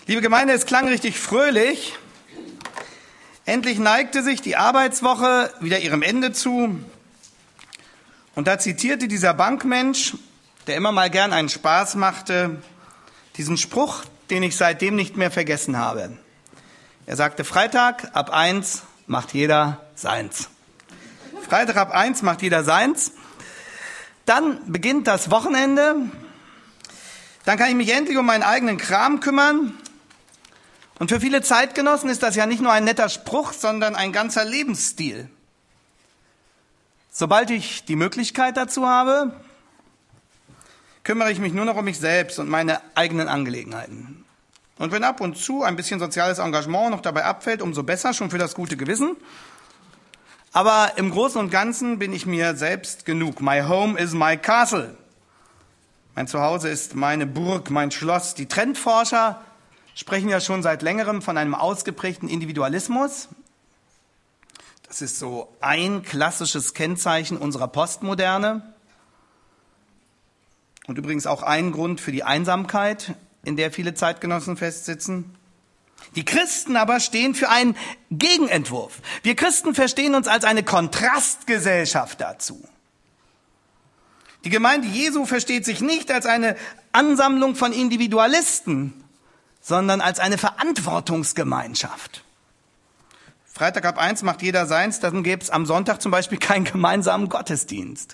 Liebe Gemeinde, es klang richtig fröhlich. Endlich neigte sich die Arbeitswoche wieder ihrem Ende zu. Und da zitierte dieser Bankmensch, der immer mal gern einen Spaß machte, diesen Spruch, den ich seitdem nicht mehr vergessen habe. Er sagte, Freitag ab 1 macht jeder seins. Freitag ab 1 macht jeder seins. Dann beginnt das Wochenende. Dann kann ich mich endlich um meinen eigenen Kram kümmern. Und für viele Zeitgenossen ist das ja nicht nur ein netter Spruch, sondern ein ganzer Lebensstil. Sobald ich die Möglichkeit dazu habe, kümmere ich mich nur noch um mich selbst und meine eigenen Angelegenheiten. Und wenn ab und zu ein bisschen soziales Engagement noch dabei abfällt, umso besser, schon für das gute Gewissen. Aber im Großen und Ganzen bin ich mir selbst genug. My home is my castle. Mein Zuhause ist meine Burg, mein Schloss. Die Trendforscher sprechen ja schon seit längerem von einem ausgeprägten Individualismus. Das ist so ein klassisches Kennzeichen unserer Postmoderne. Und übrigens auch ein Grund für die Einsamkeit, in der viele Zeitgenossen festsitzen. Die Christen aber stehen für einen Gegenentwurf. Wir Christen verstehen uns als eine Kontrastgesellschaft dazu. Die Gemeinde Jesu versteht sich nicht als eine Ansammlung von Individualisten, sondern als eine Verantwortungsgemeinschaft. Freitag ab 1 macht jeder seins, dann gäbe es am Sonntag zum Beispiel keinen gemeinsamen Gottesdienst.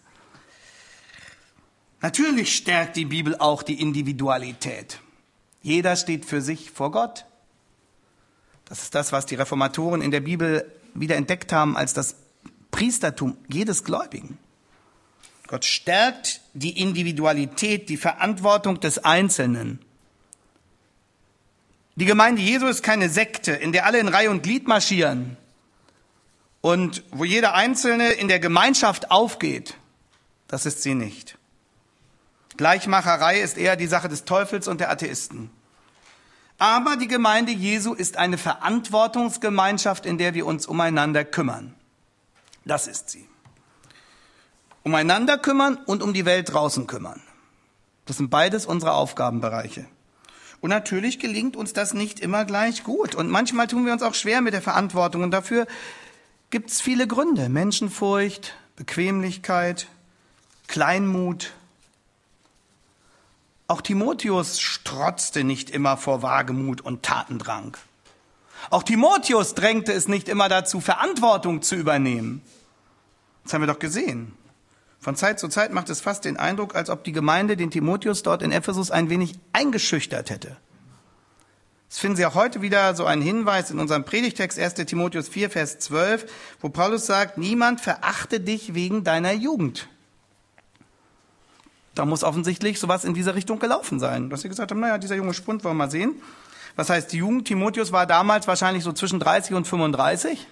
Natürlich stärkt die Bibel auch die Individualität. Jeder steht für sich vor Gott. Das ist das, was die Reformatoren in der Bibel wieder entdeckt haben als das Priestertum jedes Gläubigen. Gott stärkt die Individualität, die Verantwortung des Einzelnen. Die Gemeinde Jesu ist keine Sekte, in der alle in Reihe und Glied marschieren und wo jeder Einzelne in der Gemeinschaft aufgeht. Das ist sie nicht. Gleichmacherei ist eher die Sache des Teufels und der Atheisten. Aber die Gemeinde Jesu ist eine Verantwortungsgemeinschaft, in der wir uns umeinander kümmern. Das ist sie. Umeinander kümmern und um die Welt draußen kümmern. Das sind beides unsere Aufgabenbereiche. Und natürlich gelingt uns das nicht immer gleich gut. Und manchmal tun wir uns auch schwer mit der Verantwortung. Und dafür gibt es viele Gründe. Menschenfurcht, Bequemlichkeit, Kleinmut. Auch Timotheus strotzte nicht immer vor Wagemut und Tatendrang. Auch Timotheus drängte es nicht immer dazu, Verantwortung zu übernehmen. Das haben wir doch gesehen. Von Zeit zu Zeit macht es fast den Eindruck, als ob die Gemeinde den Timotheus dort in Ephesus ein wenig eingeschüchtert hätte. Das finden Sie auch heute wieder so einen Hinweis in unserem Predigtext 1. Timotheus 4, Vers 12, wo Paulus sagt, niemand verachte dich wegen deiner Jugend. Da muss offensichtlich sowas in dieser Richtung gelaufen sein. Dass sie gesagt haben, naja, dieser junge Spund, wollen wir mal sehen. Was heißt die Jugend? Timotheus war damals wahrscheinlich so zwischen 30 und 35.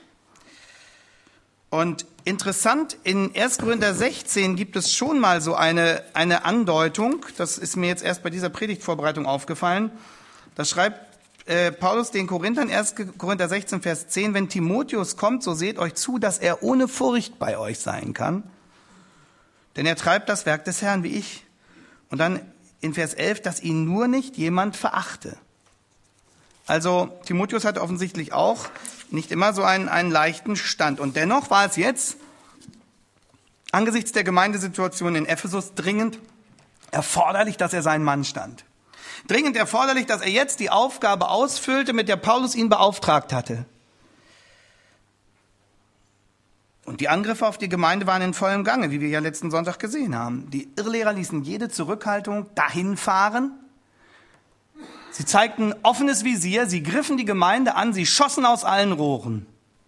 Und interessant, in 1. Korinther 16 gibt es schon mal so eine Andeutung, das ist mir jetzt erst bei dieser Predigtvorbereitung aufgefallen. Da schreibt Paulus den Korinthern, 1. Korinther 16, Vers 10, wenn Timotheus kommt, so seht euch zu, dass er ohne Furcht bei euch sein kann. Denn er treibt das Werk des Herrn wie ich. Und dann in Vers 11, dass ihn nur nicht jemand verachte. Also Timotheus hatte offensichtlich auch nicht immer so einen leichten Stand. Und dennoch war es jetzt angesichts der Gemeindesituation in Ephesus dringend erforderlich, dass er seinen Mann stand. Dringend erforderlich, dass er jetzt die Aufgabe ausfüllte, mit der Paulus ihn beauftragt hatte. Und die Angriffe auf die Gemeinde waren in vollem Gange, wie wir ja letzten Sonntag gesehen haben. Die Irrlehrer ließen jede Zurückhaltung dahin fahren. Sie zeigten offenes Visier, sie griffen die Gemeinde an, sie schossen aus allen Rohren.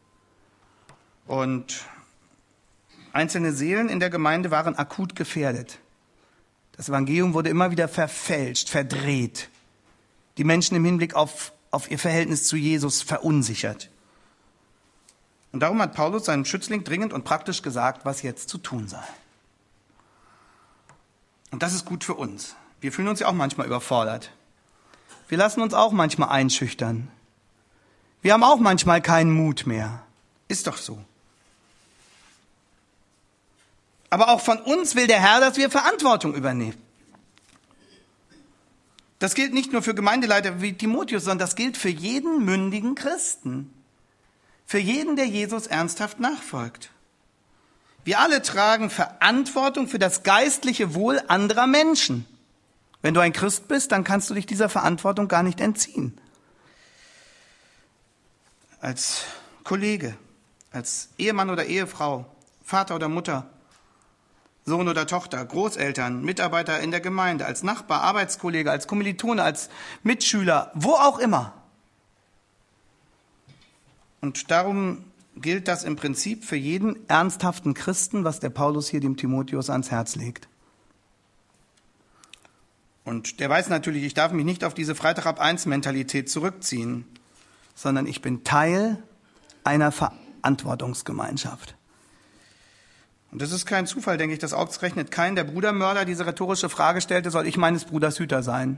Und einzelne Seelen in der Gemeinde waren akut gefährdet. Das Evangelium wurde immer wieder verfälscht, verdreht. Die Menschen im Hinblick auf ihr Verhältnis zu Jesus verunsichert. Und darum hat Paulus seinem Schützling dringend und praktisch gesagt, was jetzt zu tun sei. Und das ist gut für uns. Wir fühlen uns ja auch manchmal überfordert. Wir lassen uns auch manchmal einschüchtern. Wir haben auch manchmal keinen Mut mehr. Ist doch so. Aber auch von uns will der Herr, dass wir Verantwortung übernehmen. Das gilt nicht nur für Gemeindeleiter wie Timotheus, sondern das gilt für jeden mündigen Christen. Für jeden, der Jesus ernsthaft nachfolgt. Wir alle tragen Verantwortung für das geistliche Wohl anderer Menschen. Wenn du ein Christ bist, dann kannst du dich dieser Verantwortung gar nicht entziehen. Als Kollege, als Ehemann oder Ehefrau, Vater oder Mutter, Sohn oder Tochter, Großeltern, Mitarbeiter in der Gemeinde, als Nachbar, Arbeitskollege, als Kommilitone, als Mitschüler, wo auch immer. Und darum gilt das im Prinzip für jeden ernsthaften Christen, was der Paulus hier dem Timotheus ans Herz legt. Und der weiß natürlich, ich darf mich nicht auf diese Freitag-ab-1-Mentalität zurückziehen, sondern ich bin Teil einer Verantwortungsgemeinschaft. Und das ist kein Zufall, denke ich, dass ausgerechnet kein der Brudermörder diese rhetorische Frage stellte, soll ich meines Bruders Hüter sein?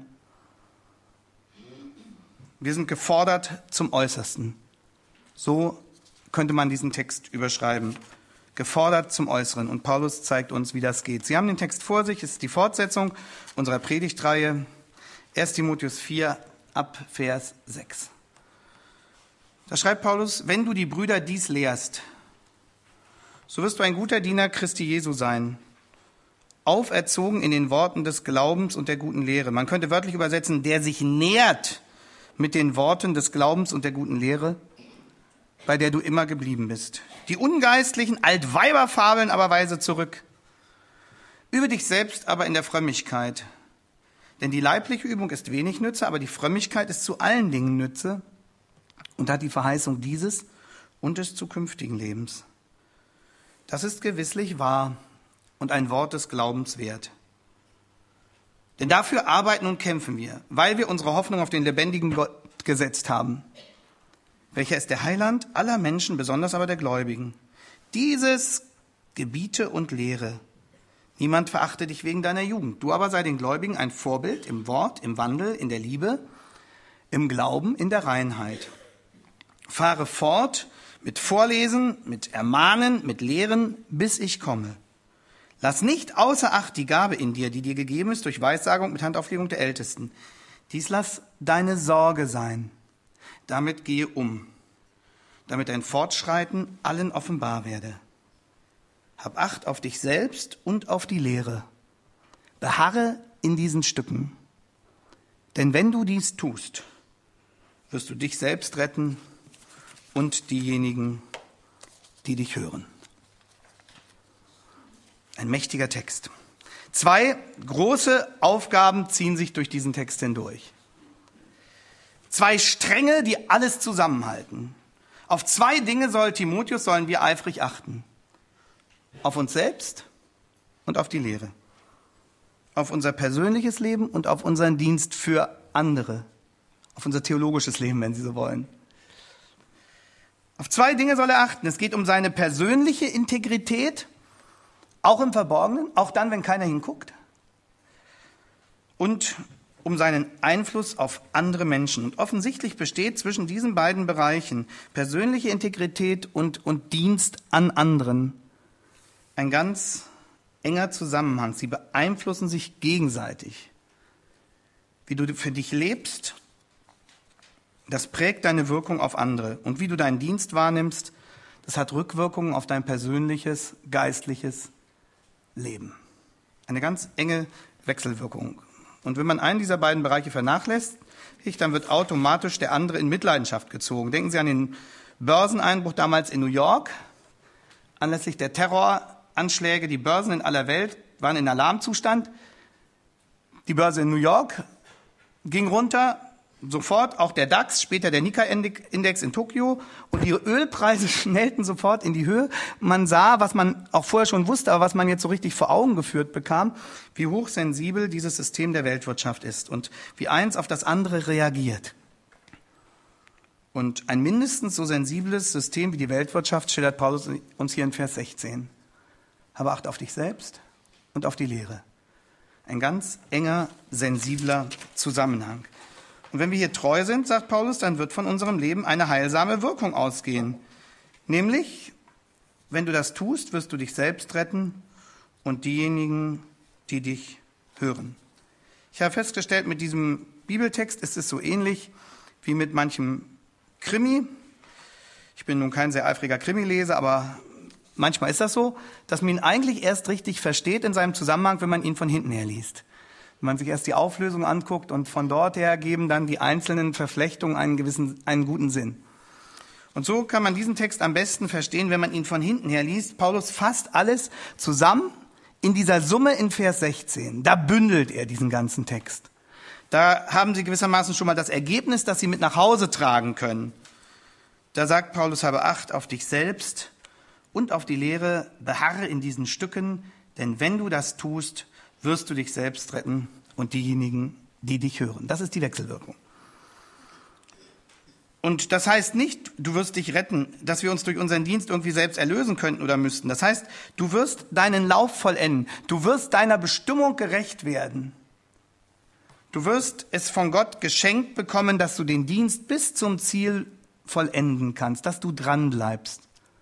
Wir sind gefordert zum Äußersten. So könnte man diesen Text überschreiben. Gefordert zum Äußeren. Und Paulus zeigt uns, wie das geht. Sie haben den Text vor sich, es ist die Fortsetzung unserer Predigtreihe. 1. Timotheus 4 ab Vers 6. Da schreibt Paulus, wenn du die Brüder dies lehrst, so wirst du ein guter Diener Christi Jesu sein, auferzogen in den Worten des Glaubens und der guten Lehre. Man könnte wörtlich übersetzen, der sich nährt mit den Worten des Glaubens und der guten Lehre, bei der du immer geblieben bist. Die ungeistlichen Altweiberfabeln aber weise zurück. Übe dich selbst aber in der Frömmigkeit. Denn die leibliche Übung ist wenig Nütze, aber die Frömmigkeit ist zu allen Dingen Nütze und hat die Verheißung dieses und des zukünftigen Lebens. Das ist gewisslich wahr und ein Wort des Glaubens wert. Denn dafür arbeiten und kämpfen wir, weil wir unsere Hoffnung auf den lebendigen Gott gesetzt haben, welcher ist der Heiland aller Menschen, besonders aber der Gläubigen. Dieses gebiete und lehre. Niemand verachte dich wegen deiner Jugend. Du aber sei den Gläubigen ein Vorbild im Wort, im Wandel, in der Liebe, im Glauben, in der Reinheit. Fahre fort mit Vorlesen, mit Ermahnen, mit Lehren, bis ich komme. Lass nicht außer Acht die Gabe in dir, die dir gegeben ist durch Weissagung mit Handauflegung der Ältesten. Dies lass deine Sorge sein. Damit gehe um, damit dein Fortschreiten allen offenbar werde. Hab Acht auf dich selbst und auf die Lehre. Beharre in diesen Stücken. Denn wenn du dies tust, wirst du dich selbst retten und diejenigen, die dich hören. Ein mächtiger Text. 2 große Aufgaben ziehen sich durch diesen Text hindurch. 2 Stränge, die alles zusammenhalten. Auf 2 Dinge sollen wir eifrig achten. Auf uns selbst und auf die Lehre. Auf unser persönliches Leben und auf unseren Dienst für andere. Auf unser theologisches Leben, wenn Sie so wollen. Auf 2 Dinge soll er achten. Es geht um seine persönliche Integrität, auch im Verborgenen, auch dann, wenn keiner hinguckt. Und um seinen Einfluss auf andere Menschen. Und offensichtlich besteht zwischen diesen beiden Bereichen, persönliche Integrität und Dienst an anderen, ein ganz enger Zusammenhang. Sie beeinflussen sich gegenseitig. Wie du für dich lebst, das prägt deine Wirkung auf andere. Und wie du deinen Dienst wahrnimmst, das hat Rückwirkungen auf dein persönliches, geistliches Leben. Eine ganz enge Wechselwirkung. Und wenn man einen dieser beiden Bereiche vernachlässigt, dann wird automatisch der andere in Mitleidenschaft gezogen. Denken Sie an den Börseneinbruch damals in New York. Anlässlich der Terroranschläge, die Börsen in aller Welt waren in Alarmzustand. Die Börse in New York ging runter, sofort auch der DAX, später der Nikkei-Index in Tokio, und die Ölpreise schnellten sofort in die Höhe. Man sah, was man auch vorher schon wusste, aber was man jetzt so richtig vor Augen geführt bekam, wie hochsensibel dieses System der Weltwirtschaft ist und wie eins auf das andere reagiert. Und ein mindestens so sensibles System wie die Weltwirtschaft schildert Paulus uns hier in Vers 16. Habe Acht auf dich selbst und auf die Lehre. Ein ganz enger, sensibler Zusammenhang. Und wenn wir hier treu sind, sagt Paulus, dann wird von unserem Leben eine heilsame Wirkung ausgehen. Nämlich, wenn du das tust, wirst du dich selbst retten und diejenigen, die dich hören. Ich habe festgestellt, mit diesem Bibeltext ist es so ähnlich wie mit manchem Krimi. Ich bin nun kein sehr eifriger Krimileser, aber manchmal ist das so, dass man ihn eigentlich erst richtig versteht in seinem Zusammenhang, wenn man ihn von hinten her liest. Wenn man sich erst die Auflösung anguckt und von dort her geben dann die einzelnen Verflechtungen einen guten Sinn. Und so kann man diesen Text am besten verstehen, wenn man ihn von hinten her liest. Paulus fasst alles zusammen in dieser Summe in Vers 16. Da bündelt er diesen ganzen Text. Da haben Sie gewissermaßen schon mal das Ergebnis, das Sie mit nach Hause tragen können. Da sagt Paulus, habe Acht auf dich selbst und auf die Lehre, beharre in diesen Stücken, denn wenn du das tust, wirst du dich selbst retten und diejenigen, die dich hören. Das ist die Wechselwirkung. Und das heißt nicht, du wirst dich retten, dass wir uns durch unseren Dienst irgendwie selbst erlösen könnten oder müssten. Das heißt, du wirst deinen Lauf vollenden. Du wirst deiner Bestimmung gerecht werden. Du wirst es von Gott geschenkt bekommen, dass du den Dienst bis zum Ziel vollenden kannst, dass du dran bleibst.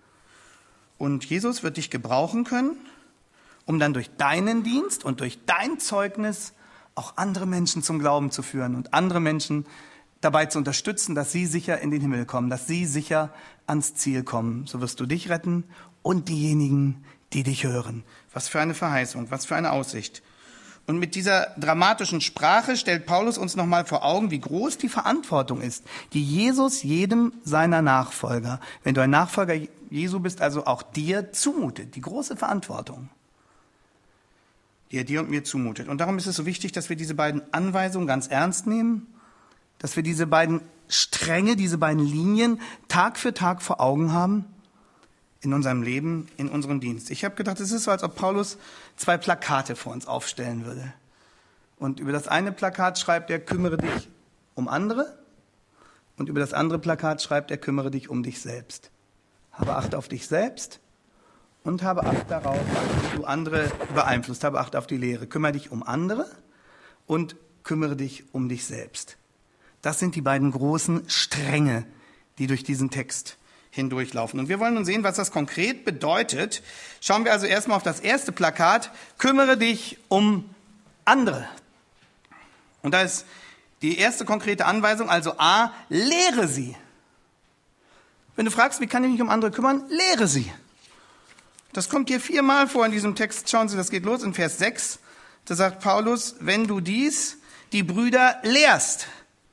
Und Jesus wird dich gebrauchen können, um dann durch deinen Dienst und durch dein Zeugnis auch andere Menschen zum Glauben zu führen und andere Menschen dabei zu unterstützen, dass sie sicher in den Himmel kommen, dass sie sicher ans Ziel kommen. So wirst du dich retten und diejenigen, die dich hören. Was für eine Verheißung, was für eine Aussicht. Und mit dieser dramatischen Sprache stellt Paulus uns nochmal vor Augen, wie groß die Verantwortung ist, die Jesus jedem seiner Nachfolger, wenn du ein Nachfolger Jesu bist, also auch dir zumutet, die große Verantwortung, die er dir und mir zumutet. Und darum ist es so wichtig, dass wir diese beiden Anweisungen ganz ernst nehmen, dass wir diese beiden Stränge, diese beiden Linien Tag für Tag vor Augen haben in unserem Leben, in unserem Dienst. Ich habe gedacht, es ist so, als ob Paulus 2 Plakate vor uns aufstellen würde. Und über das eine Plakat schreibt er, kümmere dich um andere. Und über das andere Plakat schreibt er, kümmere dich um dich selbst. Habe Acht auf dich selbst und habe Acht darauf, wie du andere beeinflusst. Habe Acht auf die Lehre. Kümmere dich um andere und kümmere dich um dich selbst. Das sind die beiden großen Stränge, die durch diesen Text hindurchlaufen. Und wir wollen nun sehen, was das konkret bedeutet. Schauen wir also erstmal auf das erste Plakat. Kümmere dich um andere. Und da ist die erste konkrete Anweisung, also A, lehre sie. Wenn du fragst, wie kann ich mich um andere kümmern, lehre sie. Das kommt hier 4-mal vor in diesem Text. Schauen Sie, das geht los in Vers 6. Da sagt Paulus, wenn du die Brüder lehrst.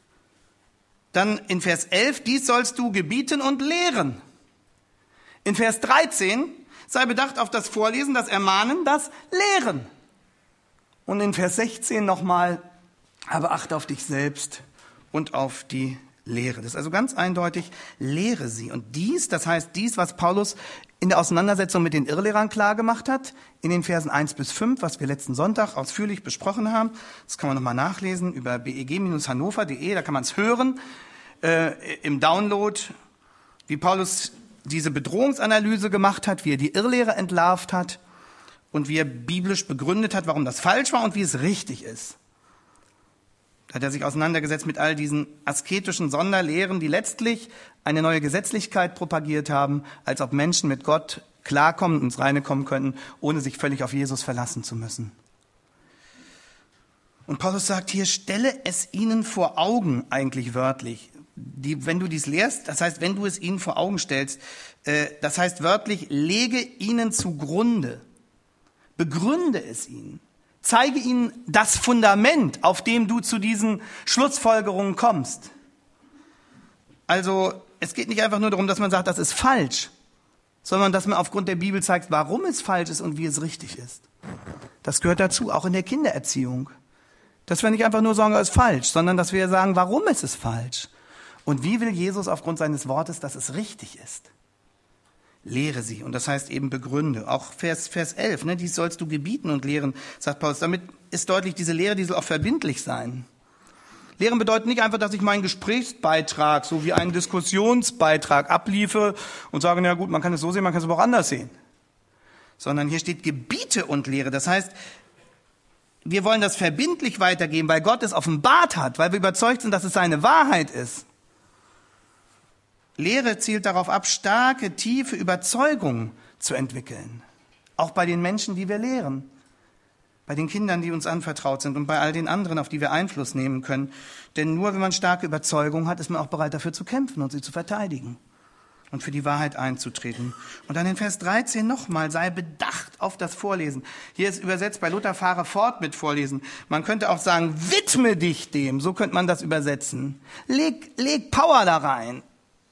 Dann in Vers 11, dies sollst du gebieten und lehren. In Vers 13, sei bedacht auf das Vorlesen, das Ermahnen, das Lehren. Und in Vers 16 nochmal, habe Acht auf dich selbst und auf die Lehre. Das ist also ganz eindeutig, lehre sie. Und dies, das heißt dies, was Paulus in der Auseinandersetzung mit den Irrlehrern klar gemacht hat, in den Versen 1-5, was wir letzten Sonntag ausführlich besprochen haben. Das kann man nochmal nachlesen über beg-hannover.de, da kann man es hören, im Download, wie Paulus diese Bedrohungsanalyse gemacht hat, wie er die Irrlehre entlarvt hat und wie er biblisch begründet hat, warum das falsch war und wie es richtig ist. Da hat er sich auseinandergesetzt mit all diesen asketischen Sonderlehren, die letztlich eine neue Gesetzlichkeit propagiert haben, als ob Menschen mit Gott klarkommen und ins Reine kommen könnten, ohne sich völlig auf Jesus verlassen zu müssen. Und Paulus sagt hier, stelle es ihnen vor Augen, eigentlich wörtlich. Wenn du dies lehrst, das heißt, wenn du es ihnen vor Augen stellst, das heißt wörtlich, lege ihnen zugrunde, begründe es ihnen. Zeige ihnen das Fundament, auf dem du zu diesen Schlussfolgerungen kommst. Also es geht nicht einfach nur darum, dass man sagt, das ist falsch, sondern dass man aufgrund der Bibel zeigt, warum es falsch ist und wie es richtig ist. Das gehört dazu, auch in der Kindererziehung. Dass wir nicht einfach nur sagen, es ist falsch, sondern dass wir sagen, warum ist es falsch? Und wie will Jesus aufgrund seines Wortes, dass es richtig ist? Lehre sie. Und das heißt eben begründe. Auch Vers 11, dies sollst du gebieten und lehren, sagt Paulus. Damit ist deutlich, diese Lehre, die soll auch verbindlich sein. Lehren bedeutet nicht einfach, dass ich meinen Gesprächsbeitrag, so wie einen Diskussionsbeitrag abliefe und sage, na gut, man kann es so sehen, man kann es aber auch anders sehen. Sondern hier steht Gebiete und Lehre. Das heißt, wir wollen das verbindlich weitergeben, weil Gott es offenbart hat, weil wir überzeugt sind, dass es seine Wahrheit ist. Lehre zielt darauf ab, starke, tiefe Überzeugungen zu entwickeln. Auch bei den Menschen, die wir lehren. bei den Kindern, die uns anvertraut sind und bei all den anderen, auf die wir Einfluss nehmen können. Denn nur wenn man starke Überzeugung hat, ist man auch bereit dafür zu kämpfen und sie zu verteidigen und für die Wahrheit einzutreten. Und dann in Vers 13 nochmal, sei bedacht auf das Vorlesen. Hier ist übersetzt bei Luther, fahre fort mit Vorlesen. Man könnte auch sagen, widme dich dem, so könnte man das übersetzen. Leg Power da rein.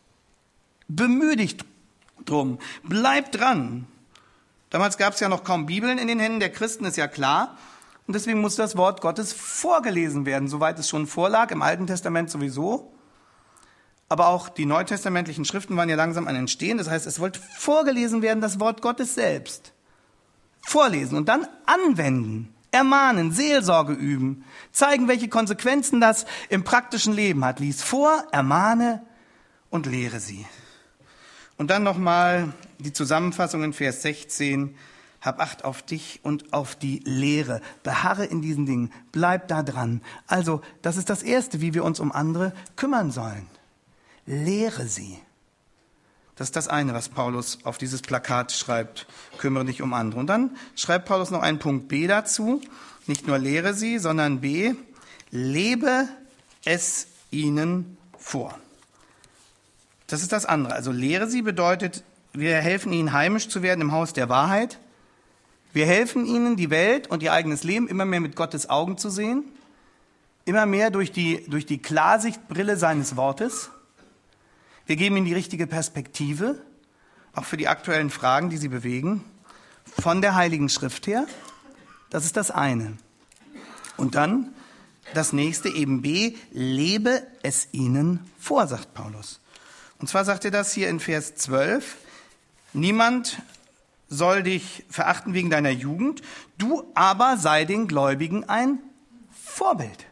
Bemühe dich drum, bleib dran. Damals gab es ja noch kaum Bibeln in den Händen der Christen, ist ja klar. Und deswegen muss das Wort Gottes vorgelesen werden, soweit es schon vorlag, im Alten Testament sowieso. Aber auch die neutestamentlichen Schriften waren ja langsam an Entstehen. Das heißt, es wollte vorgelesen werden, das Wort Gottes selbst. Vorlesen und dann anwenden, ermahnen, Seelsorge üben, zeigen, welche Konsequenzen das im praktischen Leben hat. Lies vor, ermahne und lehre sie. Und dann nochmal die Zusammenfassung in Vers 16. Hab Acht auf dich und auf die Lehre. Beharre in diesen Dingen. Bleib da dran. Also, das ist das Erste, wie wir uns um andere kümmern sollen. Lehre sie. Das ist das eine, was Paulus auf dieses Plakat schreibt. Kümmere dich um andere. Und dann schreibt Paulus noch einen Punkt B dazu. Nicht nur lehre sie, sondern B, lebe es ihnen vor. Das ist das andere. Also lehre sie bedeutet, wir helfen ihnen heimisch zu werden im Haus der Wahrheit. Wir helfen ihnen, die Welt und ihr eigenes Leben immer mehr mit Gottes Augen zu sehen. Immer mehr durch die Klarsichtbrille seines Wortes. Wir geben ihnen die richtige Perspektive, auch für die aktuellen Fragen, die sie bewegen, von der Heiligen Schrift her. Das ist das eine. Und dann das nächste, eben B, lebe es ihnen vor, sagt Paulus. Und zwar sagt er das hier in Vers 12. Niemand soll dich verachten wegen deiner Jugend, du aber sei den Gläubigen ein Vorbild.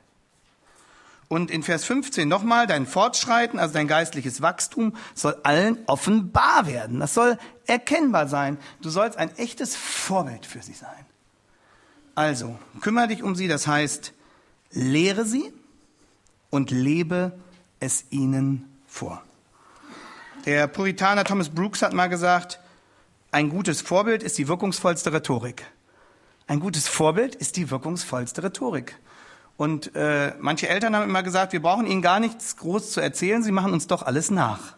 Und in Vers 15 nochmal, dein Fortschreiten, also dein geistliches Wachstum, soll allen offenbar werden. Das soll erkennbar sein. Du sollst ein echtes Vorbild für sie sein. Also, kümmere dich um sie, das heißt, lehre sie und lebe es ihnen vor. Der Puritaner Thomas Brooks hat mal gesagt, ein gutes Vorbild ist die wirkungsvollste Rhetorik. Ein gutes Vorbild ist die wirkungsvollste Rhetorik. Und manche Eltern haben immer gesagt, wir brauchen ihnen gar nichts groß zu erzählen, sie machen uns doch alles nach.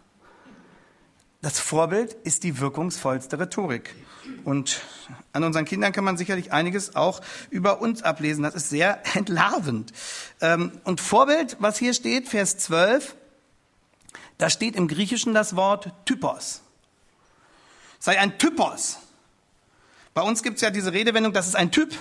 Das Vorbild ist die wirkungsvollste Rhetorik. Und an unseren Kindern kann man sicherlich einiges auch über uns ablesen. Das ist sehr entlarvend. Und Vorbild, was hier steht, Vers 12, da steht im Griechischen das Wort Typos. Sei ein Typos. Bei uns gibt es ja diese Redewendung, das ist ein Typ.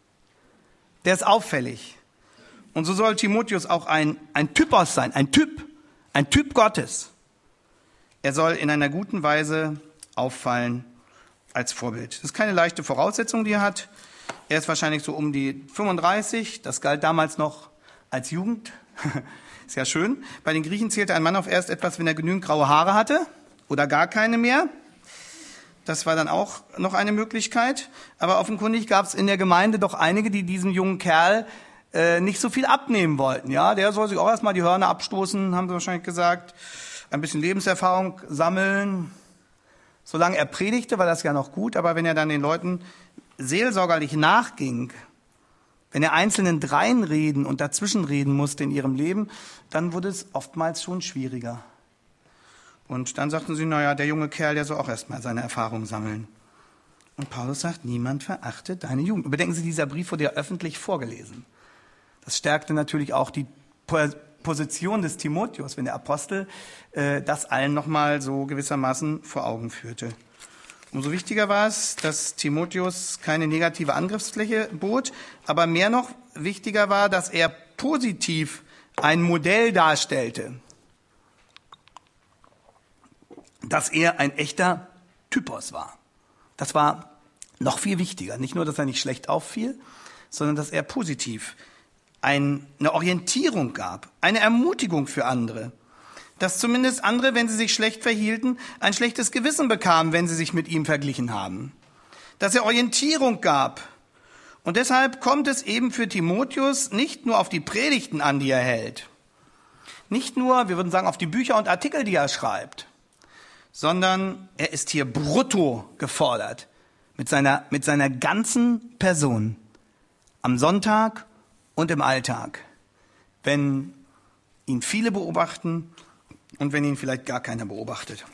Der ist auffällig. Und so soll Timotheus auch ein Typos sein, ein Typ Gottes. Er soll in einer guten Weise auffallen als Vorbild. Das ist keine leichte Voraussetzung, die er hat. Er ist wahrscheinlich so um die 35. Das galt damals noch als Jugend. Ist ja schön. Bei den Griechen zählte ein Mann auf erst etwas, wenn er genügend graue Haare hatte oder gar keine mehr. Das war dann auch noch eine Möglichkeit. Aber offenkundig gab es in der Gemeinde doch einige, die diesem jungen Kerl nicht so viel abnehmen wollten. Ja, der soll sich auch erstmal die Hörner abstoßen, haben sie wahrscheinlich gesagt. Ein bisschen Lebenserfahrung sammeln. Solange er predigte, war das ja noch gut. Aber wenn er dann den Leuten seelsorgerlich nachging, wenn er einzelnen dreinreden und dazwischenreden musste in ihrem Leben, dann wurde es oftmals schon schwieriger. Und dann sagten sie, naja, der junge Kerl, der soll auch erstmal seine Erfahrung sammeln. Und Paulus sagt, niemand verachte deine Jugend. Bedenken Sie, dieser Brief wurde ja öffentlich vorgelesen. Das stärkte natürlich auch die Position des Timotheus, wenn der Apostel das allen nochmal so gewissermaßen vor Augen führte. Umso wichtiger war es, dass Timotheus keine negative Angriffsfläche bot, aber mehr noch wichtiger war, dass er positiv ein Modell darstellte. Dass er ein echter Typos war. Das war noch viel wichtiger. Nicht nur, dass er nicht schlecht auffiel, sondern dass er positiv eine Orientierung gab, eine Ermutigung für andere. Dass zumindest andere, wenn sie sich schlecht verhielten, ein schlechtes Gewissen bekamen, wenn sie sich mit ihm verglichen haben. Dass er Orientierung gab. Und deshalb kommt es eben für Timotheus nicht nur auf die Predigten an, die er hält. Nicht nur, wir würden sagen, auf die Bücher und Artikel, die er schreibt. Sondern er ist hier brutto gefordert, mit seiner ganzen Person am Sonntag und im Alltag, wenn ihn viele beobachten und wenn ihn vielleicht gar keiner beobachtet.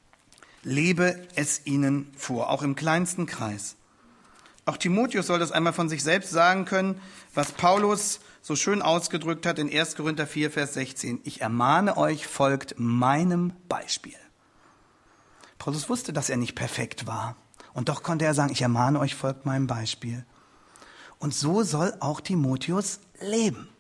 Lebe es ihnen vor, auch im kleinsten Kreis. Auch Timotheus soll das einmal von sich selbst sagen können, was Paulus so schön ausgedrückt hat in 1. Korinther 4, Vers 16. Ich ermahne euch, folgt meinem Beispiel. Paulus wusste, dass er nicht perfekt war. Und doch konnte er sagen, ich ermahne euch, folgt meinem Beispiel. Und so soll auch Timotheus leben.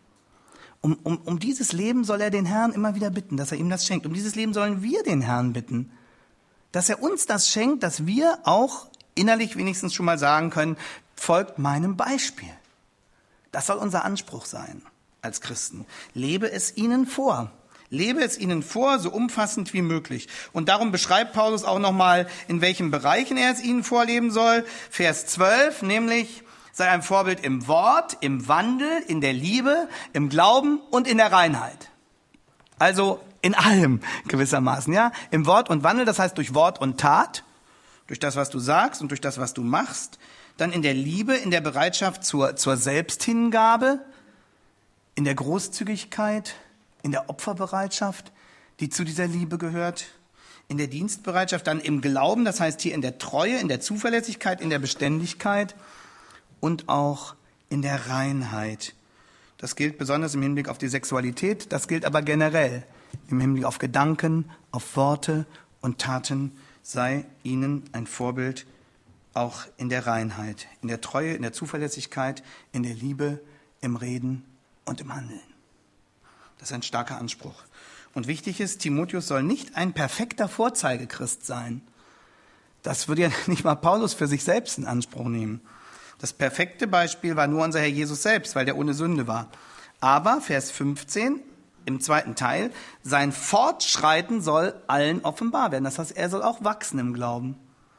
Um dieses Leben soll er den Herrn immer wieder bitten, dass er ihm das schenkt. Um dieses Leben sollen wir den Herrn bitten, dass er uns das schenkt, dass wir auch innerlich wenigstens schon mal sagen können, folgt meinem Beispiel. Das soll unser Anspruch sein als Christen. Lebe es ihnen vor. Lebe es ihnen vor, so umfassend wie möglich. Und darum beschreibt Paulus auch nochmal, in welchen Bereichen er es ihnen vorleben soll. Vers 12, nämlich, sei ein Vorbild im Wort, im Wandel, in der Liebe, im Glauben und in der Reinheit. Also in allem gewissermaßen, ja. Im Wort und Wandel, das heißt durch Wort und Tat, durch das, was du sagst und durch das, was du machst. Dann in der Liebe, in der Bereitschaft zur Selbsthingabe, in der Großzügigkeit, in der Opferbereitschaft, die zu dieser Liebe gehört, in der Dienstbereitschaft, dann im Glauben, das heißt hier in der Treue, in der Zuverlässigkeit, in der Beständigkeit und auch in der Reinheit. Das gilt besonders im Hinblick auf die Sexualität, das gilt aber generell im Hinblick auf Gedanken, auf Worte und Taten. Sei ihnen ein Vorbild auch in der Reinheit, in der Treue, in der Zuverlässigkeit, in der Liebe, im Reden und im Handeln. Das ist ein starker Anspruch. Und wichtig ist, Timotheus soll nicht ein perfekter Vorzeigechrist sein. Das würde ja nicht mal Paulus für sich selbst in Anspruch nehmen. Das perfekte Beispiel war nur unser Herr Jesus selbst, weil der ohne Sünde war. Aber, Vers 15, im zweiten Teil, sein Fortschreiten soll allen offenbar werden. Das heißt, er soll auch wachsen im Glauben.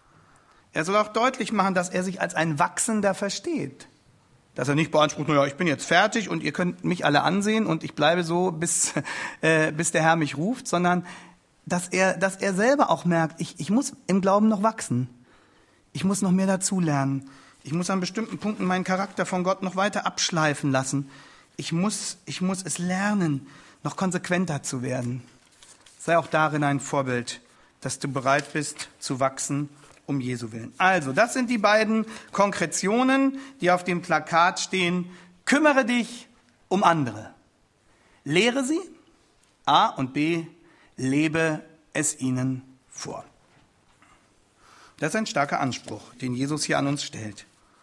Er soll auch deutlich machen, dass er sich als ein Wachsender versteht. Dass er nicht beansprucht, naja, ich bin jetzt fertig und ihr könnt mich alle ansehen und ich bleibe so, bis der Herr mich ruft, sondern dass er selber auch merkt, ich muss im Glauben noch wachsen. Ich muss noch mehr dazulernen. Ich muss an bestimmten Punkten meinen Charakter von Gott noch weiter abschleifen lassen. Ich muss es lernen, noch konsequenter zu werden. Sei auch darin ein Vorbild, dass du bereit bist zu wachsen, um Jesu willen. Also, das sind die beiden Konkretionen, die auf dem Plakat stehen. Kümmere dich um andere. Lehre sie, A, und B, lebe es ihnen vor. Das ist ein starker Anspruch, den Jesus hier an uns stellt.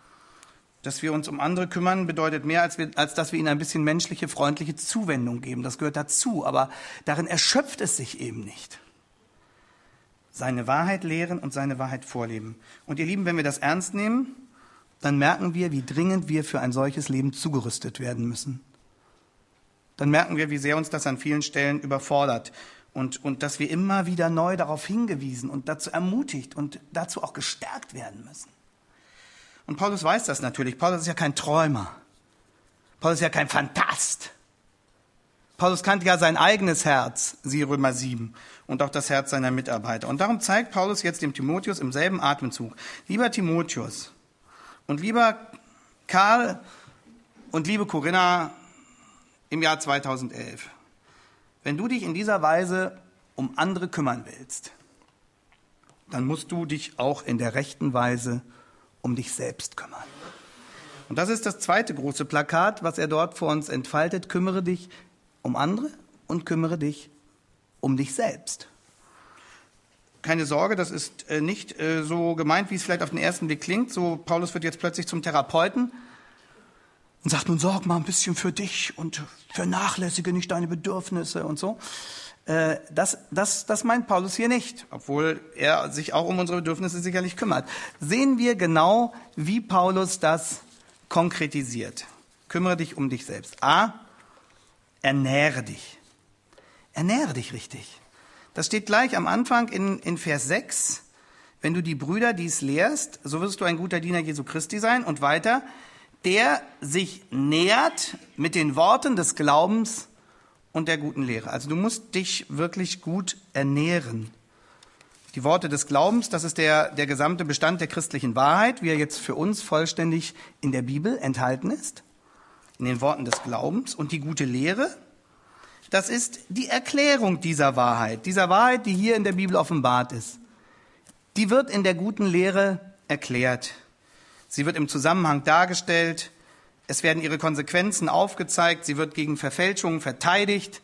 Dass wir uns um andere kümmern, bedeutet mehr, als dass wir ihnen ein bisschen menschliche, freundliche Zuwendung geben. Das gehört dazu, aber darin erschöpft es sich eben nicht. Seine Wahrheit lehren und seine Wahrheit vorleben. Und ihr Lieben, wenn wir das ernst nehmen, dann merken wir, wie dringend wir für ein solches Leben zugerüstet werden müssen. Dann merken wir, wie sehr uns das an vielen Stellen überfordert und dass wir immer wieder neu darauf hingewiesen und dazu ermutigt und dazu auch gestärkt werden müssen. Und Paulus weiß das natürlich. Paulus ist ja kein Träumer. Paulus ist ja kein Phantast. Paulus kannte ja sein eigenes Herz, siehe Römer 7, und auch das Herz seiner Mitarbeiter. Und darum zeigt Paulus jetzt dem Timotheus im selben Atemzug: Lieber Timotheus und lieber Karl und liebe Corinna im Jahr 2011, wenn du dich in dieser Weise um andere kümmern willst, dann musst du dich auch in der rechten Weise um dich selbst kümmern. Und das ist das zweite große Plakat, was er dort vor uns entfaltet: Kümmere dich um andere und kümmere dich um dich selbst. Keine Sorge, das ist nicht so gemeint, wie es vielleicht auf den ersten Blick klingt. So, Paulus wird jetzt plötzlich zum Therapeuten und sagt, nun sorg mal ein bisschen für dich und vernachlässige nicht deine Bedürfnisse und so. Das meint Paulus hier nicht, obwohl er sich auch um unsere Bedürfnisse sicherlich kümmert. Sehen wir genau, wie Paulus das konkretisiert. Kümmere dich um dich selbst. A, ernähre dich. Ernähre dich richtig. Das steht gleich am Anfang in Vers 6. Wenn du die Brüder dies lehrst, so wirst du ein guter Diener Jesu Christi sein. Und weiter, der sich nährt mit den Worten des Glaubens und der guten Lehre. Also du musst dich wirklich gut ernähren. Die Worte des Glaubens, das ist der gesamte Bestand der christlichen Wahrheit, wie er jetzt für uns vollständig in der Bibel enthalten ist, in den Worten des Glaubens. Und die gute Lehre, das ist die Erklärung dieser Wahrheit, die hier in der Bibel offenbart ist. Die wird in der guten Lehre erklärt. Sie wird im Zusammenhang dargestellt. Es werden ihre Konsequenzen aufgezeigt. Sie wird gegen Verfälschungen verteidigt.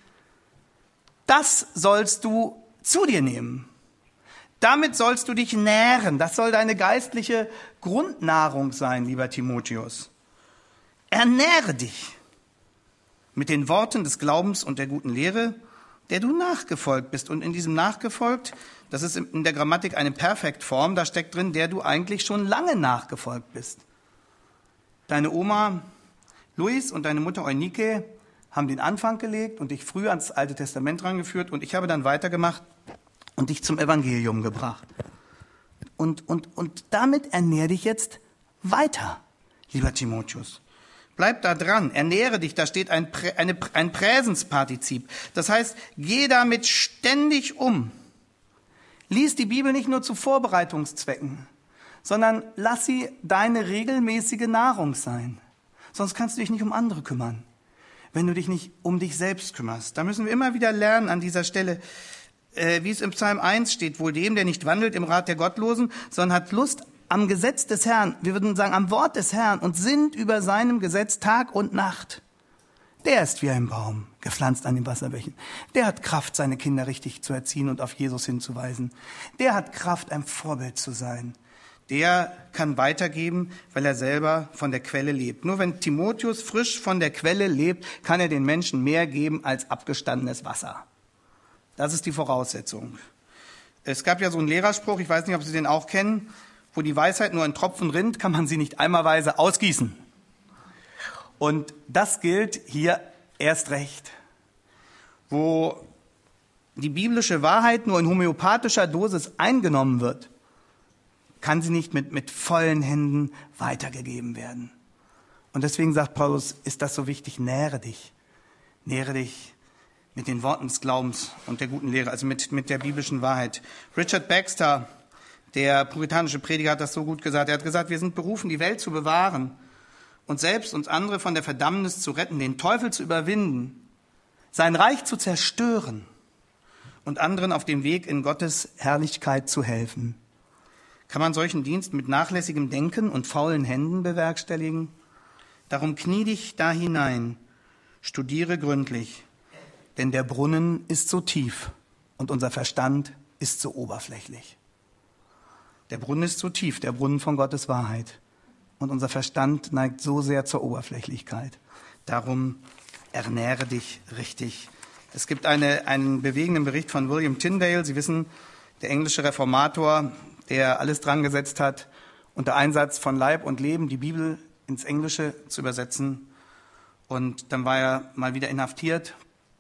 Das sollst du zu dir nehmen. Damit sollst du dich nähren. Das soll deine geistliche Grundnahrung sein, lieber Timotheus. Ernähre dich mit den Worten des Glaubens und der guten Lehre, der du nachgefolgt bist. Und in diesem nachgefolgt, das ist in der Grammatik eine Perfektform, da steckt drin, der du eigentlich schon lange nachgefolgt bist. Deine Oma Luis und deine Mutter Eunike haben den Anfang gelegt und dich früh ans Alte Testament rangeführt und ich habe dann weitergemacht und dich zum Evangelium gebracht. Und damit ernähr dich jetzt weiter, lieber Timotheus. Bleib da dran, ernähre dich, da steht ein Präsenspartizip. Das heißt, geh damit ständig um. Lies die Bibel nicht nur zu Vorbereitungszwecken, sondern lass sie deine regelmäßige Nahrung sein. Sonst kannst du dich nicht um andere kümmern, wenn du dich nicht um dich selbst kümmerst. Da müssen wir immer wieder lernen an dieser Stelle, wie es im Psalm 1 steht, wohl dem, der nicht wandelt im Rat der Gottlosen, sondern hat Lust am Gesetz des Herrn, wir würden sagen am Wort des Herrn und sinnt über seinem Gesetz Tag und Nacht. Der ist wie ein Baum, gepflanzt an den Wasserbächen. Der hat Kraft, seine Kinder richtig zu erziehen und auf Jesus hinzuweisen. Der hat Kraft, ein Vorbild zu sein. Der kann weitergeben, weil er selber von der Quelle lebt. Nur wenn Timotheus frisch von der Quelle lebt, kann er den Menschen mehr geben als abgestandenes Wasser. Das ist die Voraussetzung. Es gab ja so einen Lehrerspruch, ich weiß nicht, ob Sie den auch kennen, wo die Weisheit nur ein Tropfen rinnt, kann man sie nicht einmalweise ausgießen. Und das gilt hier erst recht. Wo die biblische Wahrheit nur in homöopathischer Dosis eingenommen wird, kann sie nicht mit vollen Händen weitergegeben werden. Und deswegen sagt Paulus, ist das so wichtig, nähre dich. Nähre dich mit den Worten des Glaubens und der guten Lehre, also mit der biblischen Wahrheit. Richard Baxter, der puritanische Prediger, hat das so gut gesagt. Er hat gesagt, wir sind berufen, die Welt zu bewahren und selbst uns andere von der Verdammnis zu retten, den Teufel zu überwinden, sein Reich zu zerstören und anderen auf dem Weg in Gottes Herrlichkeit zu helfen. Kann man solchen Dienst mit nachlässigem Denken und faulen Händen bewerkstelligen? Darum knie dich da hinein, studiere gründlich, denn der Brunnen ist so tief und unser Verstand ist so oberflächlich. Der Brunnen ist so tief, der Brunnen von Gottes Wahrheit. Und unser Verstand neigt so sehr zur Oberflächlichkeit. Darum ernähre dich richtig. Es gibt einen bewegenden Bericht von William Tyndale. Sie wissen, der englische Reformator, der alles dran gesetzt hat, unter Einsatz von Leib und Leben die Bibel ins Englische zu übersetzen. Und dann war er mal wieder inhaftiert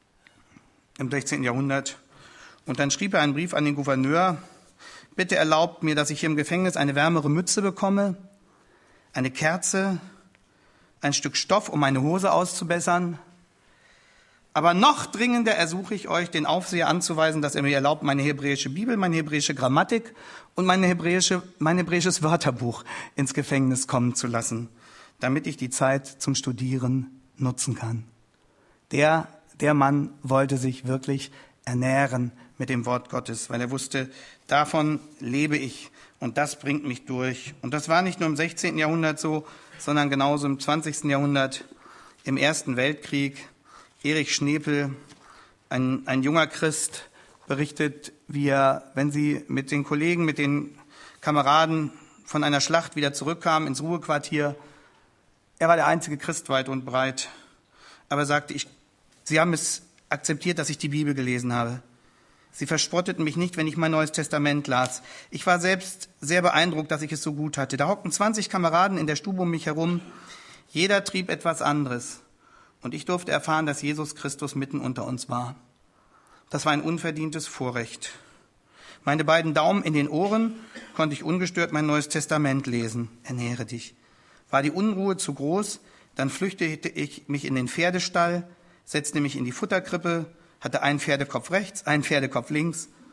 im 16. Jahrhundert. Und dann schrieb er einen Brief an den Gouverneur: Bitte erlaubt mir, dass ich hier im Gefängnis eine wärmere Mütze bekomme, eine Kerze, ein Stück Stoff, um meine Hose auszubessern. Aber noch dringender ersuche ich euch, den Aufseher anzuweisen, dass er mir erlaubt, meine hebräische Bibel, meine hebräische Grammatik und mein hebräisches Wörterbuch ins Gefängnis kommen zu lassen, damit ich die Zeit zum Studieren nutzen kann. Der Mann wollte sich wirklich ernähren mit dem Wort Gottes, weil er wusste, davon lebe ich und das bringt mich durch. Und das war nicht nur im 16. Jahrhundert so, sondern genauso im 20. Jahrhundert, im Ersten Weltkrieg. Erich Schnepel, ein junger Christ, berichtet, wie er, wenn sie mit den Kollegen, mit den Kameraden von einer Schlacht wieder zurückkamen ins Ruhequartier. Er war der einzige Christ weit und breit. Aber er sagte, sie haben es akzeptiert, dass ich die Bibel gelesen habe. Sie verspotteten mich nicht, wenn ich mein Neues Testament las. Ich war selbst sehr beeindruckt, dass ich es so gut hatte. Da hockten 20 Kameraden in der Stube um mich herum. Jeder trieb etwas anderes. Und ich durfte erfahren, dass Jesus Christus mitten unter uns war. Das war ein unverdientes Vorrecht. Meine beiden Daumen in den Ohren konnte ich ungestört mein Neues Testament lesen. Ernähre dich. War die Unruhe zu groß, dann flüchtete ich mich in den Pferdestall, setzte mich in die Futterkrippe, hatte einen Pferdekopf rechts, einen Pferdekopf links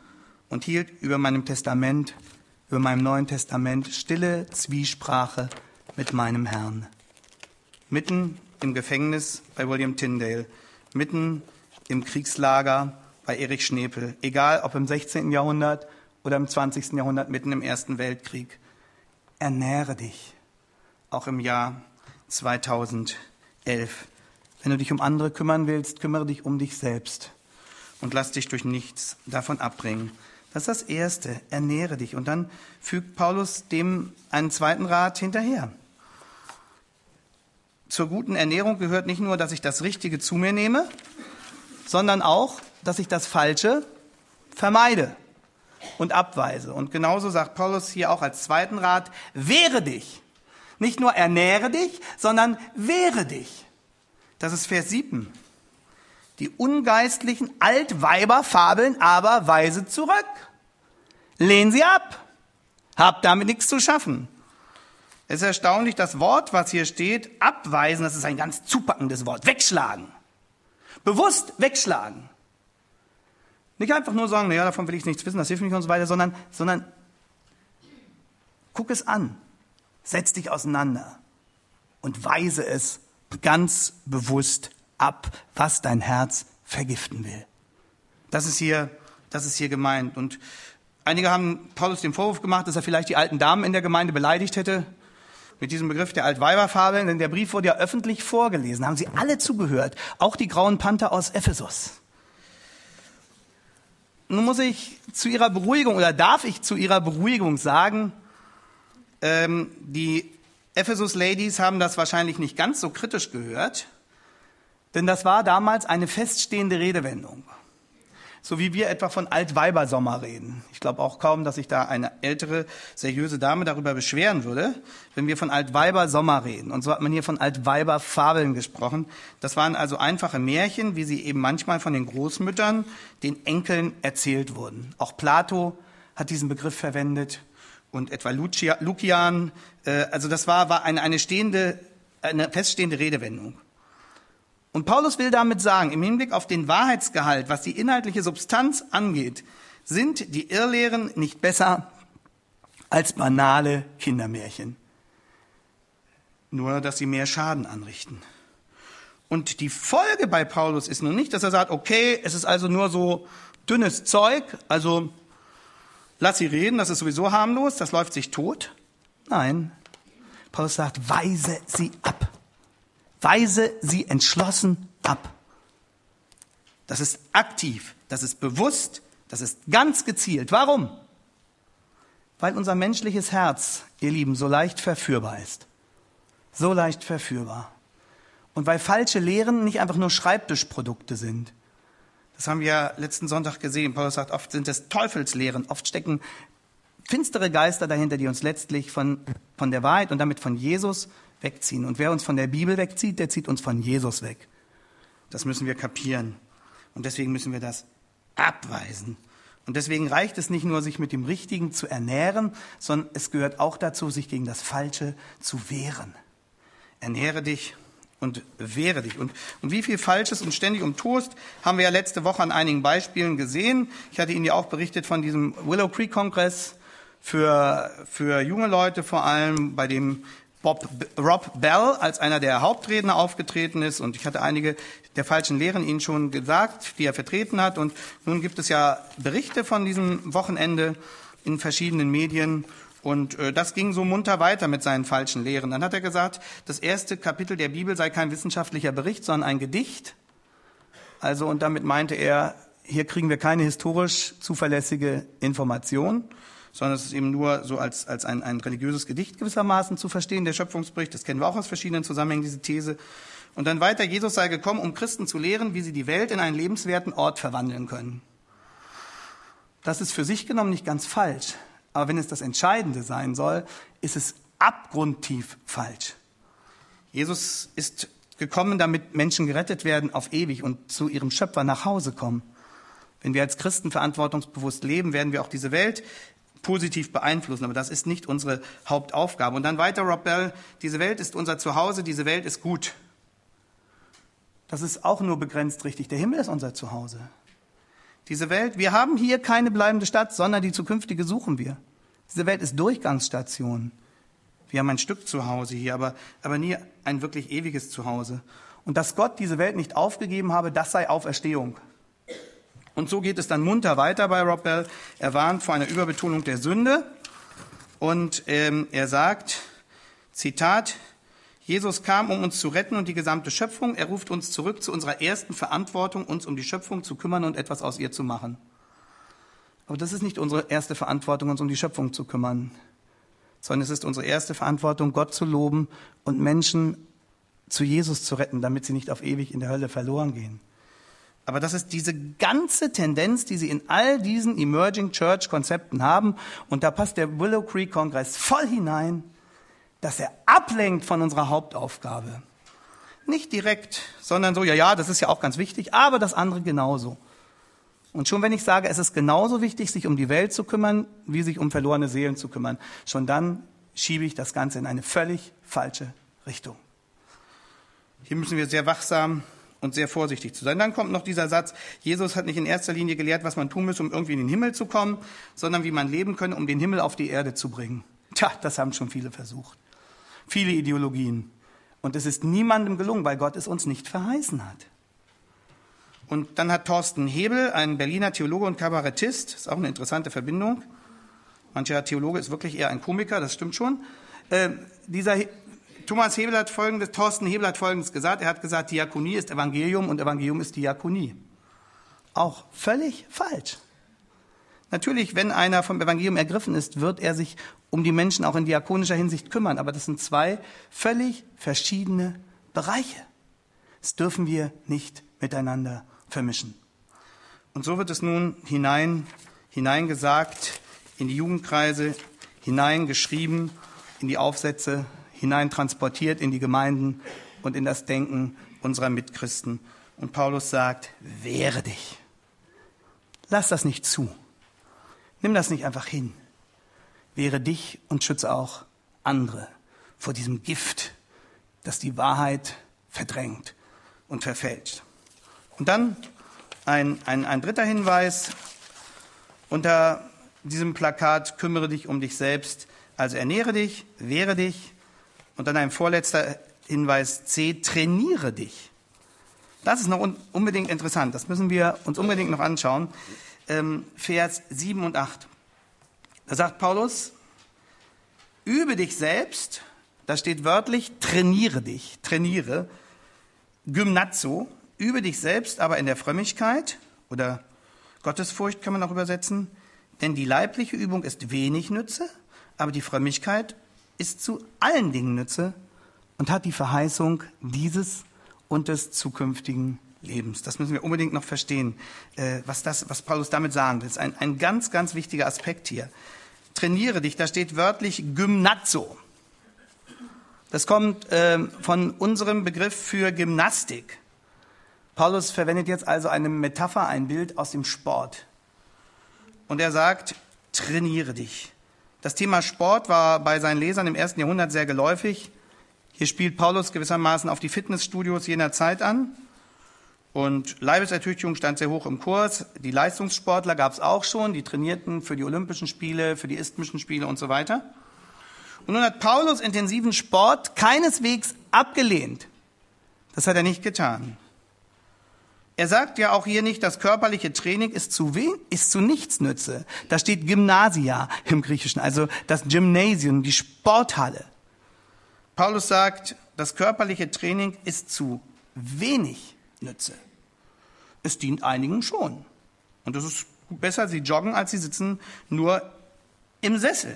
und hielt über meinem Neuen Testament, stille Zwiesprache mit meinem Herrn. Mitten im Gefängnis bei William Tyndale, mitten im Kriegslager bei Erich Schnepel, egal ob im 16. Jahrhundert oder im 20. Jahrhundert, mitten im Ersten Weltkrieg. Ernähre dich, auch im Jahr 2011. Wenn du dich um andere kümmern willst, kümmere dich um dich selbst und lass dich durch nichts davon abbringen. Das ist das Erste, ernähre dich. Und dann fügt Paulus dem einen zweiten Rat hinterher. Zur guten Ernährung gehört nicht nur, dass ich das Richtige zu mir nehme, sondern auch, dass ich das Falsche vermeide und abweise. Und genauso sagt Paulus hier auch als zweiten Rat, wehre dich. Nicht nur ernähre dich, sondern wehre dich. Das ist Vers 7. Die ungeistlichen Altweiber fabeln aber weise zurück. Lehn sie ab. Hab damit nichts zu schaffen. Es ist erstaunlich, das Wort, was hier steht, abweisen, das ist ein ganz zupackendes Wort. Wegschlagen. Bewusst wegschlagen. Nicht einfach nur sagen, naja, davon will ich nichts wissen, das hilft nicht und so weiter, sondern guck es an. Setz dich auseinander und weise es ganz bewusst ab, was dein Herz vergiften will. Das ist hier gemeint. Und einige haben Paulus den Vorwurf gemacht, dass er vielleicht die alten Damen in der Gemeinde beleidigt hätte mit diesem Begriff der Altweiberfabeln, denn der Brief wurde ja öffentlich vorgelesen, haben sie alle zugehört, auch die grauen Panther aus Ephesus. Nun muss ich zu ihrer Beruhigung oder darf ich zu ihrer Beruhigung sagen, die Ephesus-Ladies haben das wahrscheinlich nicht ganz so kritisch gehört, denn das war damals eine feststehende Redewendung. So wie wir etwa von Altweibersommer reden. Ich glaube auch kaum, dass sich da eine ältere, seriöse Dame darüber beschweren würde, wenn wir von Altweibersommer reden. Und so hat man hier von Altweiberfabeln gesprochen. Das waren also einfache Märchen, wie sie eben manchmal von den Großmüttern den Enkeln erzählt wurden. Auch Plato hat diesen Begriff verwendet und etwa Lukian. Also das war eine feststehende Redewendung. Und Paulus will damit sagen, im Hinblick auf den Wahrheitsgehalt, was die inhaltliche Substanz angeht, sind die Irrlehren nicht besser als banale Kindermärchen. Nur, dass sie mehr Schaden anrichten. Und die Folge bei Paulus ist nun nicht, dass er sagt, okay, es ist also nur so dünnes Zeug, also lass sie reden, das ist sowieso harmlos, das läuft sich tot. Nein, Paulus sagt, weise sie ab. Weise sie entschlossen ab. Das ist aktiv, das ist bewusst, das ist ganz gezielt. Warum? Weil unser menschliches Herz, ihr Lieben, so leicht verführbar ist. So leicht verführbar. Und weil falsche Lehren nicht einfach nur Schreibtischprodukte sind. Das haben wir ja letzten Sonntag gesehen. Paulus sagt, oft sind es Teufelslehren, oft stecken finstere Geister dahinter, die uns letztlich von der Wahrheit und damit von Jesus wegziehen. Und wer uns von der Bibel wegzieht, der zieht uns von Jesus weg. Das müssen wir kapieren. Und deswegen müssen wir das abweisen. Und deswegen reicht es nicht nur, sich mit dem Richtigen zu ernähren, sondern es gehört auch dazu, sich gegen das Falsche zu wehren. Ernähre dich und wehre dich. Und wie viel Falsches und ständig umtost, haben wir ja letzte Woche an einigen Beispielen gesehen. Ich hatte Ihnen ja auch berichtet von diesem Willow Creek Kongress für junge Leute vor allem, bei dem Rob Bell als einer der Hauptredner aufgetreten ist. Und ich hatte einige der falschen Lehren Ihnen schon gesagt, die er vertreten hat. Und nun gibt es ja Berichte von diesem Wochenende in verschiedenen Medien. Und das ging so munter weiter mit seinen falschen Lehren. Dann hat er gesagt, das erste Kapitel der Bibel sei kein wissenschaftlicher Bericht, sondern ein Gedicht. Also, und damit meinte er, hier kriegen wir keine historisch zuverlässige Information, sondern es ist eben nur so als ein religiöses Gedicht gewissermaßen zu verstehen, der Schöpfungsbericht. Das kennen wir auch aus verschiedenen Zusammenhängen, diese These. Und dann weiter, Jesus sei gekommen, um Christen zu lehren, wie sie die Welt in einen lebenswerten Ort verwandeln können. Das ist für sich genommen nicht ganz falsch. Aber wenn es das Entscheidende sein soll, ist es abgrundtief falsch. Jesus ist gekommen, damit Menschen gerettet werden auf ewig und zu ihrem Schöpfer nach Hause kommen. Wenn wir als Christen verantwortungsbewusst leben, werden wir auch diese Welt positiv beeinflussen. Aber das ist nicht unsere Hauptaufgabe. Und dann weiter, Rob Bell, diese Welt ist unser Zuhause, diese Welt ist gut. Das ist auch nur begrenzt richtig. Der Himmel ist unser Zuhause. Diese Welt, wir haben hier keine bleibende Stadt, sondern die zukünftige suchen wir. Diese Welt ist Durchgangsstation. Wir haben ein Stück Zuhause hier, aber nie ein wirklich ewiges Zuhause. Und dass Gott diese Welt nicht aufgegeben habe, das sei Auferstehung. Und so geht es dann munter weiter bei Rob Bell. Er warnt vor einer Überbetonung der Sünde und er sagt, Zitat, Jesus kam, um uns zu retten und die gesamte Schöpfung. Er ruft uns zurück zu unserer ersten Verantwortung, uns um die Schöpfung zu kümmern und etwas aus ihr zu machen. Aber das ist nicht unsere erste Verantwortung, uns um die Schöpfung zu kümmern, sondern es ist unsere erste Verantwortung, Gott zu loben und Menschen zu Jesus zu retten, damit sie nicht auf ewig in der Hölle verloren gehen. Aber das ist diese ganze Tendenz, die sie in all diesen Emerging Church Konzepten haben. Und da passt der Willow Creek Kongress voll hinein, dass er ablenkt von unserer Hauptaufgabe. Nicht direkt, sondern so, ja, das ist ja auch ganz wichtig, aber das andere genauso. Und schon wenn ich sage, es ist genauso wichtig, sich um die Welt zu kümmern, wie sich um verlorene Seelen zu kümmern, schon dann schiebe ich das Ganze in eine völlig falsche Richtung. Hier müssen wir sehr wachsam und sehr vorsichtig zu sein. Dann kommt noch dieser Satz, Jesus hat nicht in erster Linie gelehrt, was man tun muss, um irgendwie in den Himmel zu kommen, sondern wie man leben könne, um den Himmel auf die Erde zu bringen. Tja, das haben schon viele versucht. Viele Ideologien. Und es ist niemandem gelungen, weil Gott es uns nicht verheißen hat. Und dann hat Thorsten Hebel, ein Berliner Theologe und Kabarettist, ist auch eine interessante Verbindung. Mancher Theologe ist wirklich eher ein Komiker, das stimmt schon. Thorsten Hebel hat Folgendes gesagt. Er hat gesagt, Diakonie ist Evangelium und Evangelium ist Diakonie. Auch völlig falsch. Natürlich, wenn einer vom Evangelium ergriffen ist, wird er sich um die Menschen auch in diakonischer Hinsicht kümmern. Aber das sind zwei völlig verschiedene Bereiche. Das dürfen wir nicht miteinander vermischen. Und so wird es nun hineingesagt in die Jugendkreise, hineingeschrieben in die Aufsätze, hineintransportiert in die Gemeinden und in das Denken unserer Mitchristen. Und Paulus sagt, wehre dich. Lass das nicht zu. Nimm das nicht einfach hin. Wehre dich und schütze auch andere vor diesem Gift, das die Wahrheit verdrängt und verfälscht. Und dann ein dritter Hinweis. Unter diesem Plakat, kümmere dich um dich selbst, also ernähre dich, wehre dich. Und dann ein vorletzter Hinweis C, trainiere dich. Das ist noch unbedingt interessant, das müssen wir uns unbedingt noch anschauen. Vers 7 und 8. Da sagt Paulus, übe dich selbst, da steht wörtlich, trainiere dich, trainiere, Gymnazo, übe dich selbst aber in der Frömmigkeit oder Gottesfurcht kann man auch übersetzen, denn die leibliche Übung ist wenig Nütze, aber die Frömmigkeit ist zu allen Dingen Nütze und hat die Verheißung dieses und des zukünftigen Lebens. Das müssen wir unbedingt noch verstehen, was Paulus damit sagen will. Das ist ein ganz, ganz wichtiger Aspekt hier. Trainiere dich, da steht wörtlich Gymnazo. Das kommt von unserem Begriff für Gymnastik. Paulus verwendet jetzt also eine Metapher, ein Bild aus dem Sport. Und er sagt, trainiere dich. Das Thema Sport war bei seinen Lesern im 1. Jahrhundert sehr geläufig. Hier spielt Paulus gewissermaßen auf die Fitnessstudios jener Zeit an. Und Leibesertüchtigung stand sehr hoch im Kurs. Die Leistungssportler gab es auch schon, die trainierten für die Olympischen Spiele, für die Isthmischen Spiele und so weiter. Und nun hat Paulus intensiven Sport keineswegs abgelehnt. Das hat er nicht getan. Er sagt ja auch hier nicht, das körperliche Training ist zu nichts Nütze. Da steht Gymnasia im Griechischen, also das Gymnasium, die Sporthalle. Paulus sagt, das körperliche Training ist zu wenig Nütze. Es dient einigen schon. Und es ist besser, sie joggen, als sie sitzen nur im Sessel.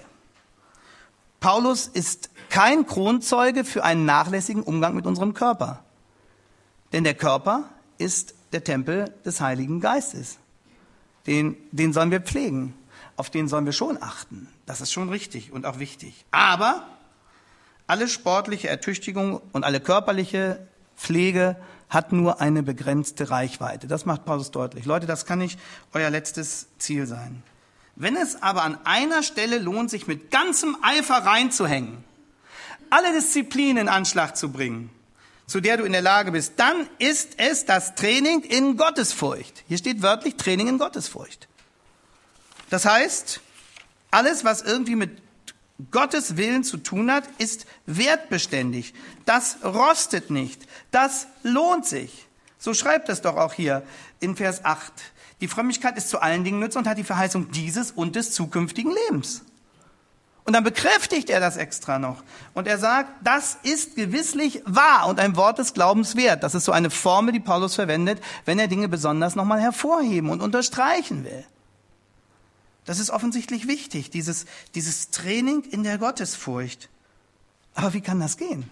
Paulus ist kein Kronzeuge für einen nachlässigen Umgang mit unserem Körper. Denn der Körper ist der Tempel des Heiligen Geistes. Den sollen wir pflegen. Auf den sollen wir schon achten. Das ist schon richtig und auch wichtig. Aber alle sportliche Ertüchtigung und alle körperliche Pflege hat nur eine begrenzte Reichweite. Das macht Paulus deutlich. Leute, das kann nicht euer letztes Ziel sein. Wenn es aber an einer Stelle lohnt, sich mit ganzem Eifer reinzuhängen, alle Disziplinen in Anschlag zu bringen, zu der du in der Lage bist, dann ist es das Training in Gottesfurcht. Hier steht wörtlich Training in Gottesfurcht. Das heißt, alles, was irgendwie mit Gottes Willen zu tun hat, ist wertbeständig. Das rostet nicht. Das lohnt sich. So schreibt es doch auch hier in Vers 8. Die Frömmigkeit ist zu allen Dingen nützlich und hat die Verheißung dieses und des zukünftigen Lebens. Und dann bekräftigt er das extra noch. Und er sagt, das ist gewisslich wahr und ein Wort des Glaubens wert. Das ist so eine Formel, die Paulus verwendet, wenn er Dinge besonders nochmal hervorheben und unterstreichen will. Das ist offensichtlich wichtig, dieses Training in der Gottesfurcht. Aber wie kann das gehen?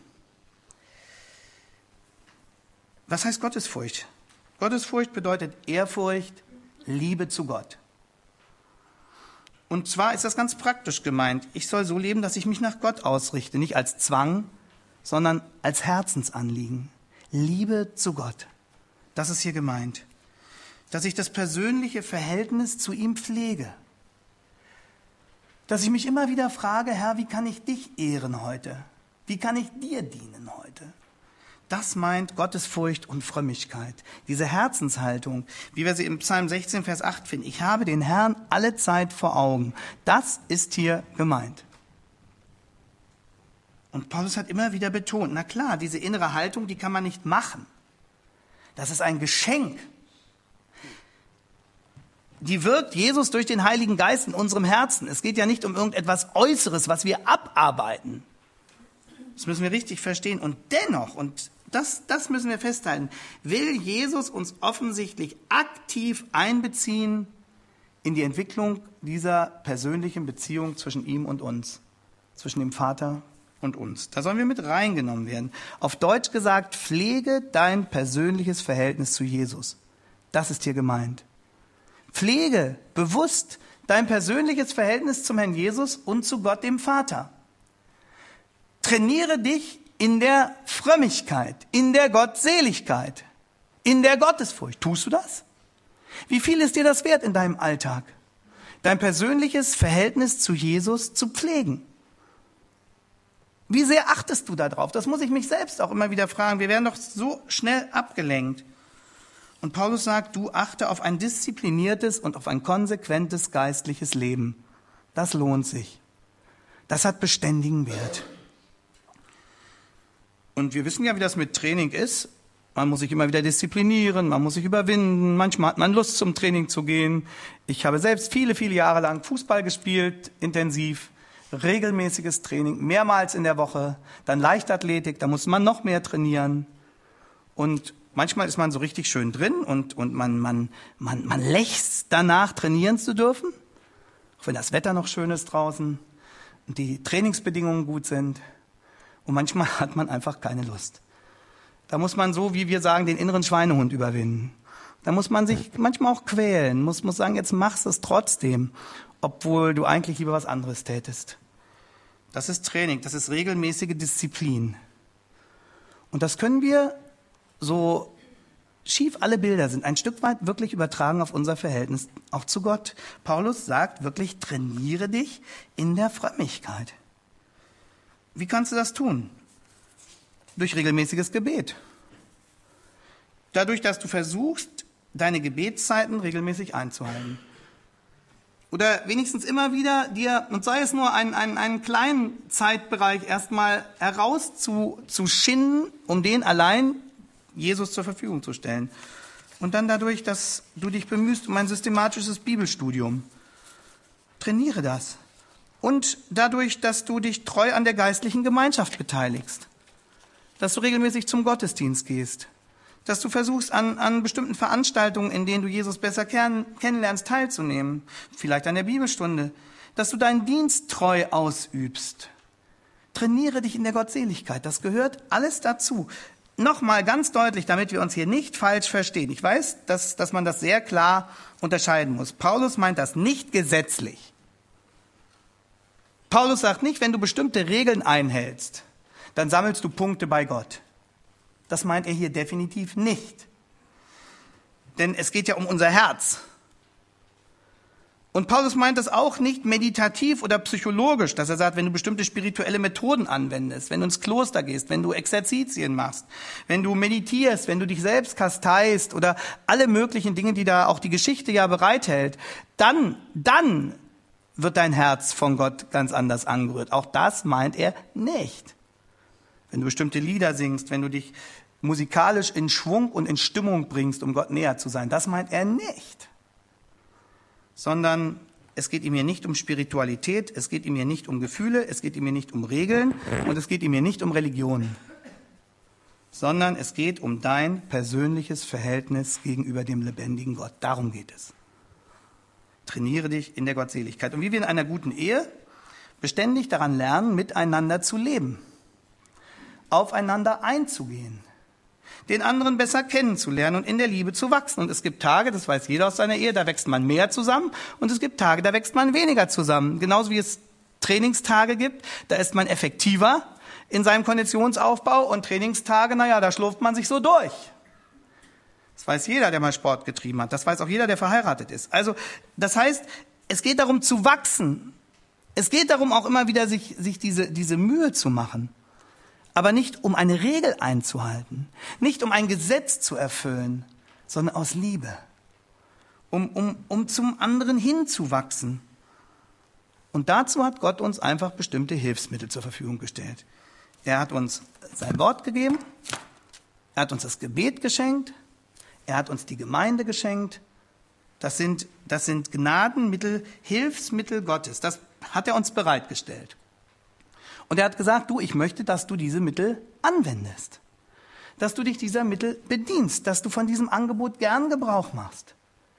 Was heißt Gottesfurcht? Gottesfurcht bedeutet Ehrfurcht, Liebe zu Gott. Und zwar ist das ganz praktisch gemeint. Ich soll so leben, dass ich mich nach Gott ausrichte, nicht als Zwang, sondern als Herzensanliegen. Liebe zu Gott. Das ist hier gemeint. Dass ich das persönliche Verhältnis zu ihm pflege. Dass ich mich immer wieder frage, Herr, wie kann ich dich ehren heute? Wie kann ich dir dienen heute? Das meint Gottesfurcht und Frömmigkeit. Diese Herzenshaltung, wie wir sie im Psalm 16, Vers 8 finden. Ich habe den Herrn alle Zeit vor Augen. Das ist hier gemeint. Und Paulus hat immer wieder betont, na klar, diese innere Haltung, die kann man nicht machen. Das ist ein Geschenk. Die wirkt Jesus durch den Heiligen Geist in unserem Herzen. Es geht ja nicht um irgendetwas Äußeres, was wir abarbeiten. Das müssen wir richtig verstehen. Und dennoch, und das müssen wir festhalten, will Jesus uns offensichtlich aktiv einbeziehen in die Entwicklung dieser persönlichen Beziehung zwischen ihm und uns, zwischen dem Vater und uns. Da sollen wir mit reingenommen werden. Auf Deutsch gesagt, pflege dein persönliches Verhältnis zu Jesus. Das ist hier gemeint. Pflege bewusst dein persönliches Verhältnis zum Herrn Jesus und zu Gott, dem Vater. Trainiere dich in der Frömmigkeit, in der Gottseligkeit, in der Gottesfurcht. Tust du das? Wie viel ist dir das wert in deinem Alltag? Dein persönliches Verhältnis zu Jesus zu pflegen. Wie sehr achtest du darauf? Das muss ich mich selbst auch immer wieder fragen. Wir werden doch so schnell abgelenkt. Und Paulus sagt, du achte auf ein diszipliniertes und auf ein konsequentes geistliches Leben. Das lohnt sich. Das hat beständigen Wert. Und wir wissen ja, wie das mit Training ist. Man muss sich immer wieder disziplinieren, man muss sich überwinden. Manchmal hat man Lust, zum Training zu gehen. Ich habe selbst viele, viele Jahre lang Fußball gespielt, intensiv, regelmäßiges Training, mehrmals in der Woche. Dann Leichtathletik, da muss man noch mehr trainieren. Und manchmal ist man so richtig schön drin und man lechzt danach, trainieren zu dürfen. Auch wenn das Wetter noch schön ist draußen und die Trainingsbedingungen gut sind. Und manchmal hat man einfach keine Lust. Da muss man so, wie wir sagen, den inneren Schweinehund überwinden. Da muss man sich manchmal auch quälen, muss sagen, jetzt machst du es trotzdem, obwohl du eigentlich lieber was anderes tätest. Das ist Training, das ist regelmäßige Disziplin. Und das können wir, so schief alle Bilder sind, ein Stück weit wirklich übertragen auf unser Verhältnis, auch zu Gott. Paulus sagt wirklich, trainiere dich in der Frömmigkeit. Wie kannst du das tun? Durch regelmäßiges Gebet. Dadurch, dass du versuchst, deine Gebetszeiten regelmäßig einzuhalten. Oder wenigstens immer wieder dir, und sei es nur einen kleinen Zeitbereich, erstmal herauszuschinden, um den allein Jesus zur Verfügung zu stellen. Und dann dadurch, dass du dich bemühst um ein systematisches Bibelstudium. Trainiere das. Und dadurch, dass du dich treu an der geistlichen Gemeinschaft beteiligst. Dass du regelmäßig zum Gottesdienst gehst. Dass du versuchst, an bestimmten Veranstaltungen, in denen du Jesus besser kennenlernst, teilzunehmen. Vielleicht an der Bibelstunde. Dass du deinen Dienst treu ausübst. Trainiere dich in der Gottseligkeit. Das gehört alles dazu. Nochmal ganz deutlich, damit wir uns hier nicht falsch verstehen. Ich weiß, dass man das sehr klar unterscheiden muss. Paulus meint das nicht gesetzlich. Paulus sagt nicht, wenn du bestimmte Regeln einhältst, dann sammelst du Punkte bei Gott. Das meint er hier definitiv nicht. Denn es geht ja um unser Herz. Und Paulus meint das auch nicht meditativ oder psychologisch, dass er sagt, wenn du bestimmte spirituelle Methoden anwendest, wenn du ins Kloster gehst, wenn du Exerzitien machst, wenn du meditierst, wenn du dich selbst kasteist oder alle möglichen Dinge, die da auch die Geschichte ja bereithält, dann wird dein Herz von Gott ganz anders angerührt. Auch das meint er nicht. Wenn du bestimmte Lieder singst, wenn du dich musikalisch in Schwung und in Stimmung bringst, um Gott näher zu sein, das meint er nicht. Sondern es geht ihm hier nicht um Spiritualität, es geht ihm hier nicht um Gefühle, es geht ihm hier nicht um Regeln und es geht ihm hier nicht um Religion, sondern es geht um dein persönliches Verhältnis gegenüber dem lebendigen Gott. Darum geht es. Trainiere dich in der Gottseligkeit. Und wie wir in einer guten Ehe beständig daran lernen, miteinander zu leben, aufeinander einzugehen, den anderen besser kennenzulernen und in der Liebe zu wachsen. Und es gibt Tage, das weiß jeder aus seiner Ehe, da wächst man mehr zusammen und es gibt Tage, da wächst man weniger zusammen. Genauso wie es Trainingstage gibt, da ist man effektiver in seinem Konditionsaufbau und Trainingstage, da schlurft man sich so durch. Das weiß jeder, der mal Sport getrieben hat. Das weiß auch jeder, der verheiratet ist. Also, das heißt, es geht darum zu wachsen. Es geht darum auch immer wieder, sich diese Mühe zu machen. Aber nicht um eine Regel einzuhalten, nicht um ein Gesetz zu erfüllen, sondern aus Liebe, um zum anderen hinzuwachsen. Und dazu hat Gott uns einfach bestimmte Hilfsmittel zur Verfügung gestellt. Er hat uns sein Wort gegeben, er hat uns das Gebet geschenkt, er hat uns die Gemeinde geschenkt. Das sind Gnadenmittel, Hilfsmittel Gottes. Das hat er uns bereitgestellt. Und er hat gesagt, ich möchte, dass du diese Mittel anwendest, dass du dich dieser Mittel bedienst, dass du von diesem Angebot gern Gebrauch machst.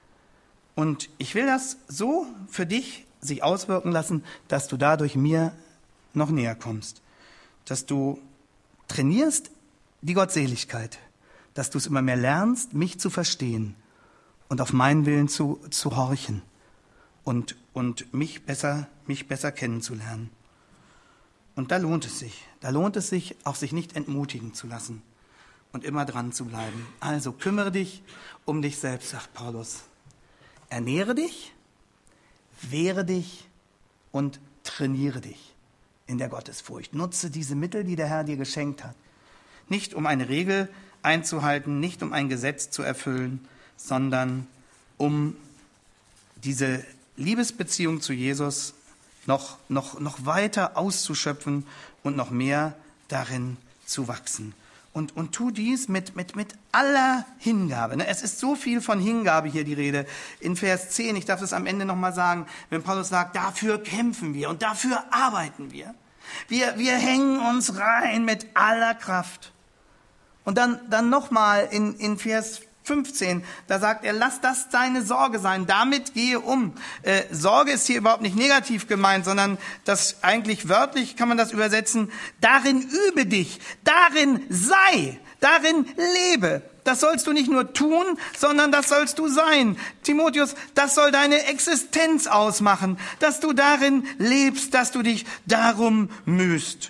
Und ich will das so für dich sich auswirken lassen, dass du dadurch mir noch näher kommst, dass du trainierst die Gottseligkeit, dass du es immer mehr lernst, mich zu verstehen und auf meinen Willen zu horchen und mich besser kennenzulernen. Und da lohnt es sich, auch sich nicht entmutigen zu lassen und immer dran zu bleiben. Also kümmere dich um dich selbst, sagt Paulus. Ernähre dich, wehre dich und trainiere dich in der Gottesfurcht. Nutze diese Mittel, die der Herr dir geschenkt hat. Nicht um eine Regel einzuhalten, nicht um ein Gesetz zu erfüllen, sondern um diese Liebesbeziehung zu Jesus noch weiter auszuschöpfen und noch mehr darin zu wachsen. Und tu dies mit aller Hingabe. Es ist so viel von Hingabe hier die Rede. In Vers 10, ich darf das am Ende nochmal sagen, wenn Paulus sagt, dafür kämpfen wir und dafür arbeiten wir. Wir hängen uns rein mit aller Kraft. Und dann nochmal in Vers 15, da sagt er, lass das deine Sorge sein, damit gehe um. Sorge ist hier überhaupt nicht negativ gemeint, sondern das eigentlich wörtlich kann man das übersetzen, darin übe dich, darin sei, darin lebe. Das sollst du nicht nur tun, sondern das sollst du sein. Timotheus, das soll deine Existenz ausmachen, dass du darin lebst, dass du dich darum mühst.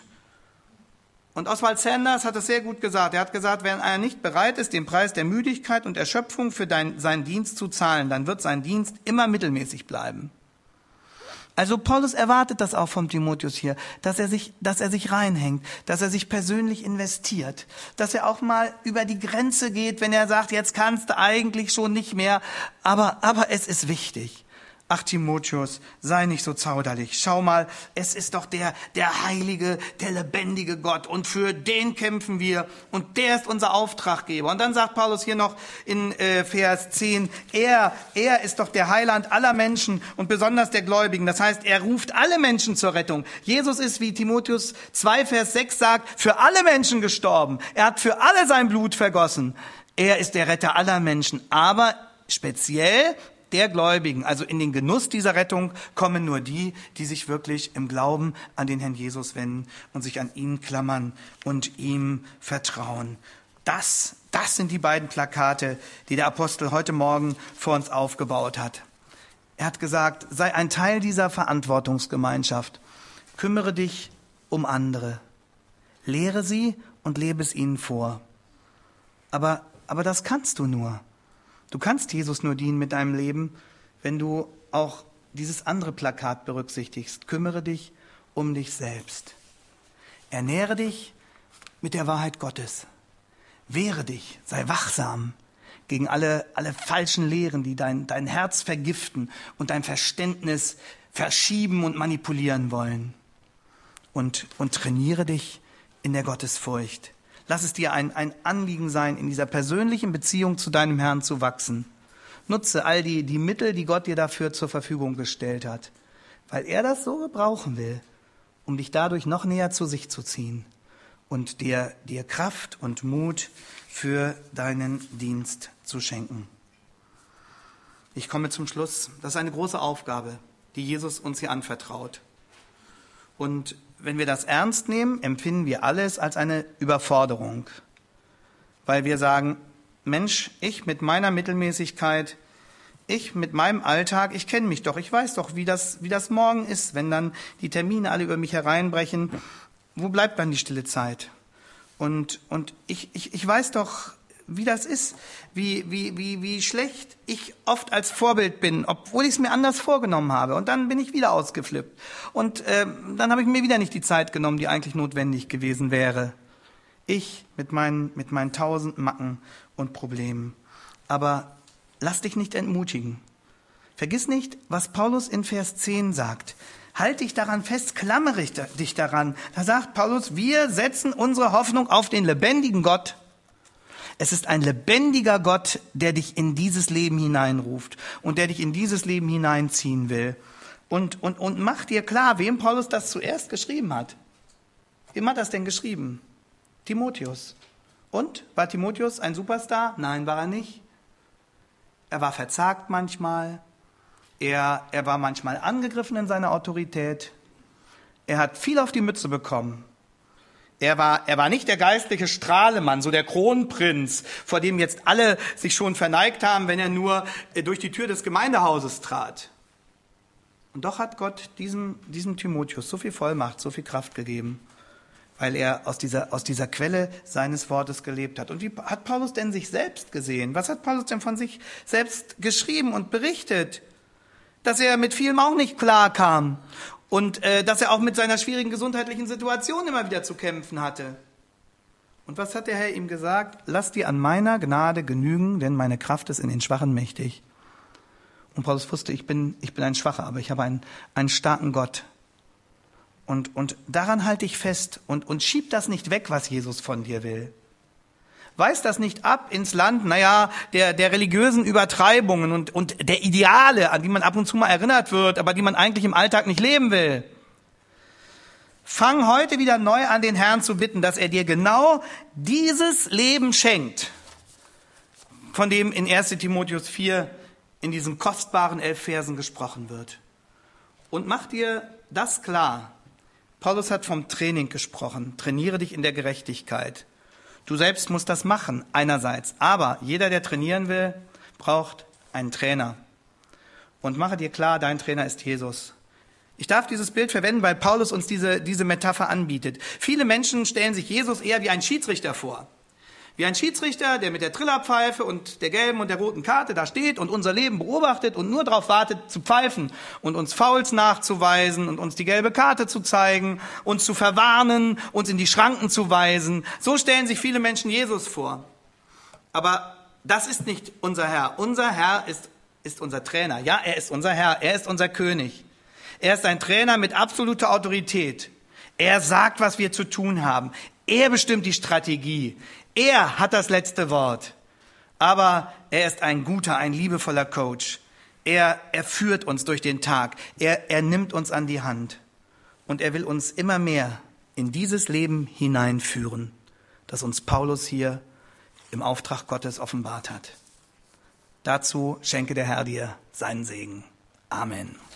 Und Oswald Sanders hat es sehr gut gesagt. Er hat gesagt, wenn einer nicht bereit ist, den Preis der Müdigkeit und Erschöpfung für seinen Dienst zu zahlen, dann wird sein Dienst immer mittelmäßig bleiben. Also Paulus erwartet das auch vom Timotheus hier, dass er sich reinhängt, dass er sich persönlich investiert, dass er auch mal über die Grenze geht, wenn er sagt, jetzt kannst du eigentlich schon nicht mehr, aber es ist wichtig. Ach Timotheus, sei nicht so zauderlich. Schau mal, es ist doch der heilige, der lebendige Gott und für den kämpfen wir und der ist unser Auftraggeber. Und dann sagt Paulus hier noch in Vers 10, er ist doch der Heiland aller Menschen und besonders der Gläubigen. Das heißt, er ruft alle Menschen zur Rettung. Jesus ist, wie Timotheus 2, Vers 6 sagt, für alle Menschen gestorben. Er hat für alle sein Blut vergossen. Er ist der Retter aller Menschen, aber speziell der Gläubigen, also in den Genuss dieser Rettung kommen nur die, die sich wirklich im Glauben an den Herrn Jesus wenden und sich an ihn klammern und ihm vertrauen. Das sind die beiden Plakate, die der Apostel heute Morgen vor uns aufgebaut hat. Er hat gesagt, sei ein Teil dieser Verantwortungsgemeinschaft. Kümmere dich um andere. Lehre sie und lebe es ihnen vor. Aber das kannst du nur. Du kannst Jesus nur dienen mit deinem Leben, wenn du auch dieses andere Plakat berücksichtigst, kümmere dich um dich selbst. Ernähre dich mit der Wahrheit Gottes. Wehre dich, sei wachsam gegen alle falschen Lehren, die dein Herz vergiften und dein Verständnis verschieben und manipulieren wollen. Und trainiere dich in der Gottesfurcht. Lass es dir ein Anliegen sein, in dieser persönlichen Beziehung zu deinem Herrn zu wachsen. Nutze all die Mittel, die Gott dir dafür zur Verfügung gestellt hat, weil er das so gebrauchen will, um dich dadurch noch näher zu sich zu ziehen und dir Kraft und Mut für deinen Dienst zu schenken. Ich komme zum Schluss. Das ist eine große Aufgabe, die Jesus uns hier anvertraut. Und wenn wir das ernst nehmen, empfinden wir alles als eine Überforderung, weil wir sagen, Mensch, ich mit meiner Mittelmäßigkeit, ich mit meinem Alltag, ich kenne mich doch, ich weiß doch, wie das morgen ist, wenn dann die Termine alle über mich hereinbrechen. Wo bleibt dann die stille Zeit? Und ich weiß doch, wie das ist, wie schlecht ich oft als Vorbild bin, obwohl ich es mir anders vorgenommen habe. Und dann bin ich wieder ausgeflippt. Und dann habe ich mir wieder nicht die Zeit genommen, die eigentlich notwendig gewesen wäre. Ich mit meinen 1000 Macken und Problemen. Aber lass dich nicht entmutigen. Vergiss nicht, was Paulus in Vers 10 sagt. Halt dich daran fest, klammere dich daran. Da sagt Paulus, wir setzen unsere Hoffnung auf den lebendigen Gott. Es ist ein lebendiger Gott, der dich in dieses Leben hineinruft und der dich in dieses Leben hineinziehen will. Und mach dir klar, wem Paulus das zuerst geschrieben hat. Wem hat das denn geschrieben? Timotheus. Und? War Timotheus ein Superstar? Nein, war er nicht. Er war verzagt manchmal. Er war manchmal angegriffen in seiner Autorität. Er hat viel auf die Mütze bekommen. Er war nicht der geistliche Strahlemann, so der Kronprinz, vor dem jetzt alle sich schon verneigt haben, wenn er nur durch die Tür des Gemeindehauses trat. Und doch hat Gott diesem Timotheus so viel Vollmacht, so viel Kraft gegeben, weil er aus dieser Quelle seines Wortes gelebt hat. Und wie hat Paulus denn sich selbst gesehen? Was hat Paulus denn von sich selbst geschrieben und berichtet? Dass er mit vielem auch nicht klar kam. Und dass er auch mit seiner schwierigen gesundheitlichen Situation immer wieder zu kämpfen hatte. Und was hat der Herr ihm gesagt? Lass dir an meiner Gnade genügen, denn meine Kraft ist in den Schwachen mächtig. Und Paulus wusste, ich bin ein Schwacher, aber ich habe einen starken Gott. Und daran halte ich fest und schieb das nicht weg, was Jesus von dir will. Weis das nicht ab ins Land, der religiösen Übertreibungen und der Ideale, an die man ab und zu mal erinnert wird, aber die man eigentlich im Alltag nicht leben will. Fang heute wieder neu an, den Herrn zu bitten, dass er dir genau dieses Leben schenkt, von dem in 1. Timotheus 4 in diesen kostbaren 11 Versen gesprochen wird. Und mach dir das klar. Paulus hat vom Training gesprochen. Trainiere dich in der Gerechtigkeit. Du selbst musst das machen, einerseits. Aber jeder, der trainieren will, braucht einen Trainer. Und mache dir klar, dein Trainer ist Jesus. Ich darf dieses Bild verwenden, weil Paulus uns diese Metapher anbietet. Viele Menschen stellen sich Jesus eher wie einen Schiedsrichter vor. Wie ein Schiedsrichter, der mit der Trillerpfeife und der gelben und der roten Karte da steht und unser Leben beobachtet und nur darauf wartet zu pfeifen und uns Fouls nachzuweisen und uns die gelbe Karte zu zeigen, uns zu verwarnen, uns in die Schranken zu weisen. So stellen sich viele Menschen Jesus vor. Aber das ist nicht unser Herr. Unser Herr ist unser Trainer. Ja, er ist unser Herr, er ist unser König. Er ist ein Trainer mit absoluter Autorität. Er sagt, was wir zu tun haben. Er bestimmt die Strategie. Er hat das letzte Wort. Aber er ist ein guter, ein liebevoller Coach. Er führt uns durch den Tag. Er nimmt uns an die Hand. Und er will uns immer mehr in dieses Leben hineinführen, das uns Paulus hier im Auftrag Gottes offenbart hat. Dazu schenke der Herr dir seinen Segen. Amen.